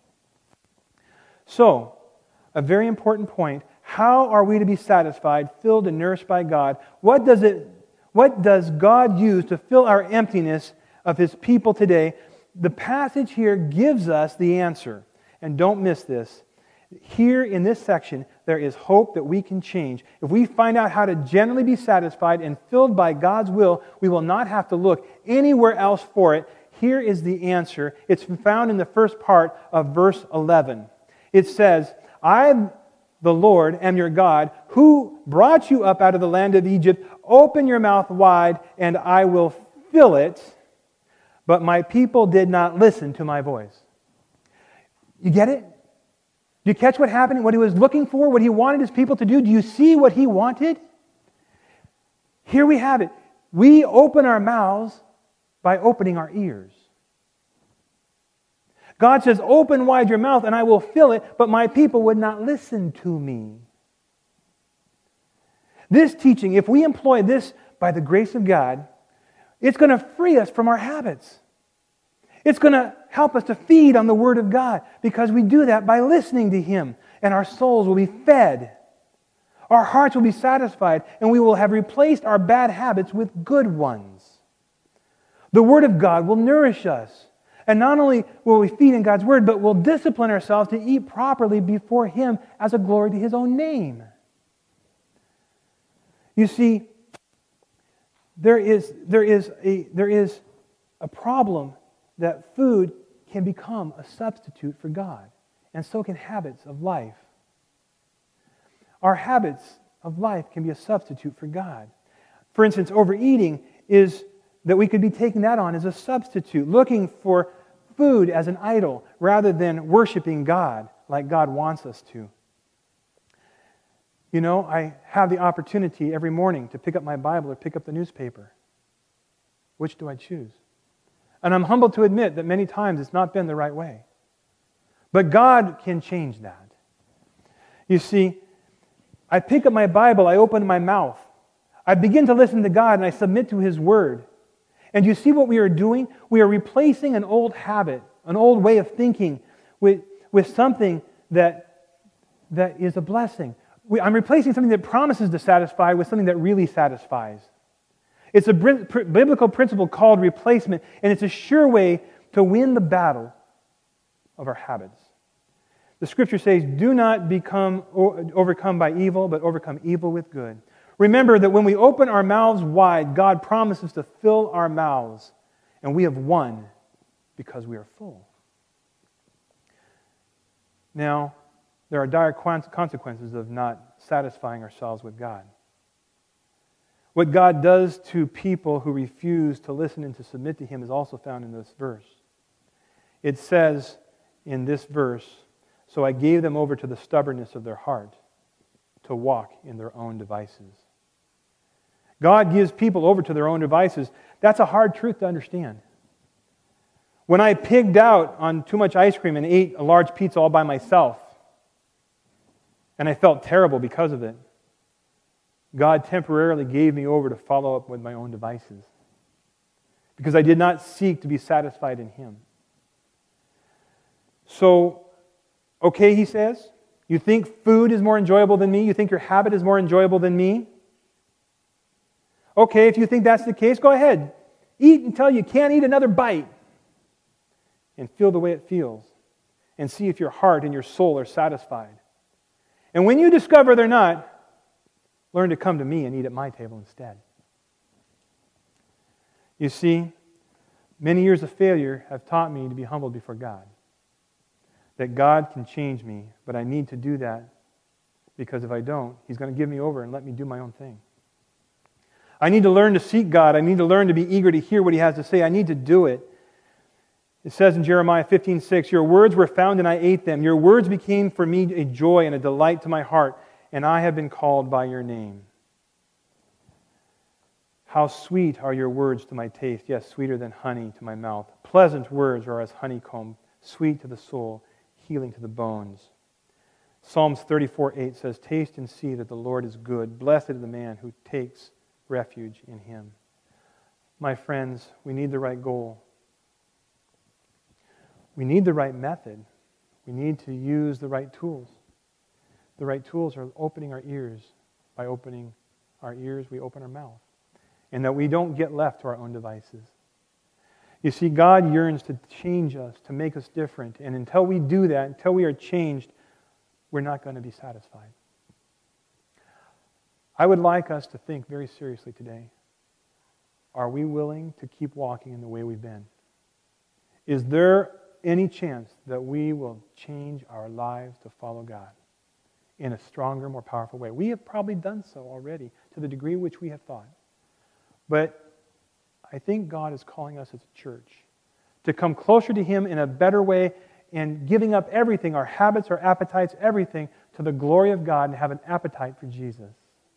So, a very important point, how are we to be satisfied, filled, and nourished by God? What does it, what does God use to fill our emptiness of His people today? The passage here gives us the answer. And don't miss this. Here in this section, there is hope that we can change. If we find out how to generally be satisfied and filled by God's will, we will not have to look anywhere else for it. Here is the answer. It's found in the first part of verse eleven. It says, I, the Lord, am your God, who brought you up out of the land of Egypt. Open your mouth wide, and I will fill it. But my people did not listen to my voice. You get it? Do you catch what happened? What He was looking for? What He wanted His people to do? Do you see what He wanted? Here we have it. We open our mouths by opening our ears. God says, open wide your mouth and I will fill it, but my people would not listen to me. This teaching, if we employ this by the grace of God, it's going to free us from our habits. It's going to help us to feed on the Word of God because we do that by listening to Him, and our souls will be fed. Our hearts will be satisfied, and we will have replaced our bad habits with good ones. The Word of God will nourish us. And not only will we feed in God's Word, but we'll discipline ourselves to eat properly before Him as a glory to His own name. You see, there is, there is, a, there is a problem that food can become a substitute for God, and so can habits of life. Our habits of life can be a substitute for God. For instance, overeating is that we could be taking that on as a substitute, looking for food as an idol rather than worshiping God like God wants us to. You know, I have the opportunity every morning to pick up my Bible or pick up the newspaper. Which do I choose? And I'm humbled to admit that many times it's not been the right way. But God can change that. You see, I pick up my Bible, I open my mouth, I begin to listen to God, and I submit to His Word. And you see what we are doing? We are replacing an old habit, an old way of thinking with, with something that, that is a blessing. We, I'm replacing something that promises to satisfy with something that really satisfies. It's a biblical principle called replacement, and it's a sure way to win the battle of our habits. The Scripture says, do not become overcome by evil, but overcome evil with good. Remember that when we open our mouths wide, God promises to fill our mouths, and we have won because we are full. Now, there are dire consequences of not satisfying ourselves with God. What God does to people who refuse to listen and to submit to Him is also found in this verse. It says in this verse, so I gave them over to the stubbornness of their heart to walk in their own devices. God gives people over to their own devices. That's a hard truth to understand. When I pigged out on too much ice cream and ate a large pizza all by myself, and I felt terrible because of it, God temporarily gave me over to follow up with my own devices, because I did not seek to be satisfied in Him. So, okay, He says, you think food is more enjoyable than me? You think your habit is more enjoyable than me? Okay, if you think that's the case, go ahead. Eat until you can't eat another bite. And feel the way it feels. And see if your heart and your soul are satisfied. And when you discover they're not, learn to come to me and eat at my table instead. You see, many years of failure have taught me to be humbled before God. That God can change me, but I need to do that, because if I don't, He's going to give me over and let me do my own thing. I need to learn to seek God. I need to learn to be eager to hear what He has to say. I need to do it. It says in Jeremiah fifteen six, your words were found and I ate them. Your words became for me a joy and a delight to my heart, and I have been called by your name. How sweet are your words to my taste, yes, sweeter than honey to my mouth. Pleasant words are as honeycomb, sweet to the soul, healing to the bones. Psalms thirty-four eight says, taste and see that the Lord is good. Blessed is the man who takes refuge in Him. My friends, we need the right goal. We need the right method. We need to use the right tools. The right tools are opening our ears. By opening our ears, we open our mouth. And that we don't get left to our own devices. You see, God yearns to change us, to make us different. And until we do that, until we are changed, we're not going to be satisfied. I would like us to think very seriously today. Are we willing to keep walking in the way we've been? Is there any chance that we will change our lives to follow God in a stronger, more powerful way? We have probably done so already to the degree which we have thought. But I think God is calling us as a church to come closer to Him in a better way and giving up everything, our habits, our appetites, everything, to the glory of God and have an appetite for Jesus.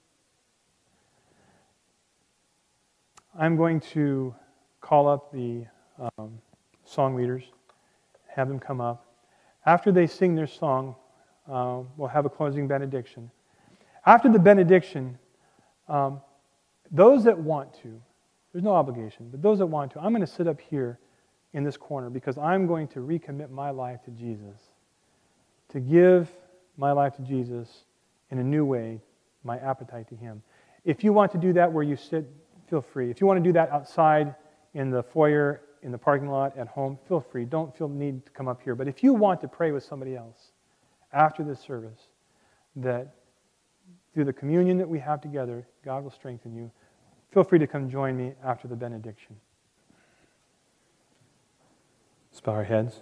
I'm going to call up the um, song leaders, have them come up. After they sing their song, uh, we'll have a closing benediction. After the benediction, um, those that want to, there's no obligation, but those that want to, I'm going to sit up here in this corner because I'm going to recommit my life to Jesus, to give my life to Jesus in a new way, my appetite to Him. If you want to do that where you sit, feel free. If you want to do that outside in the foyer, in the parking lot, at home, feel free. Don't feel the need to come up here. But if you want to pray with somebody else after this service, that through the communion that we have together, God will strengthen you, feel free to come join me after the benediction. Let's bow our heads.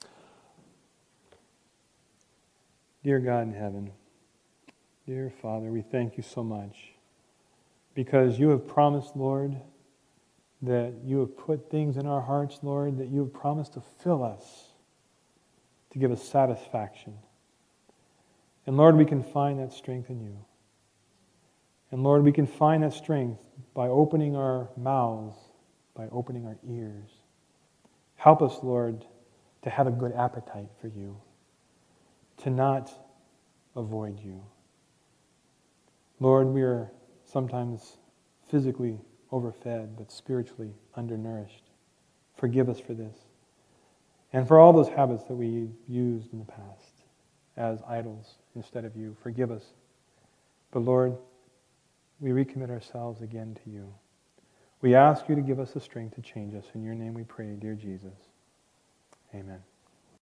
Dear God in heaven, dear Father, we thank you so much because you have promised, Lord, that you have put things in our hearts, Lord, that you have promised to fill us, to give us satisfaction. And Lord, we can find that strength in you. And Lord, we can find that strength by opening our mouths, by opening our ears. Help us, Lord, to have a good appetite for you, to not avoid you. Lord, we are sometimes physically overfed, but spiritually undernourished. Forgive us for this. And for all those habits that we used in the past as idols instead of you. Forgive us. But Lord, we recommit ourselves again to you. We ask you to give us the strength to change us. In your name we pray, dear Jesus. Amen.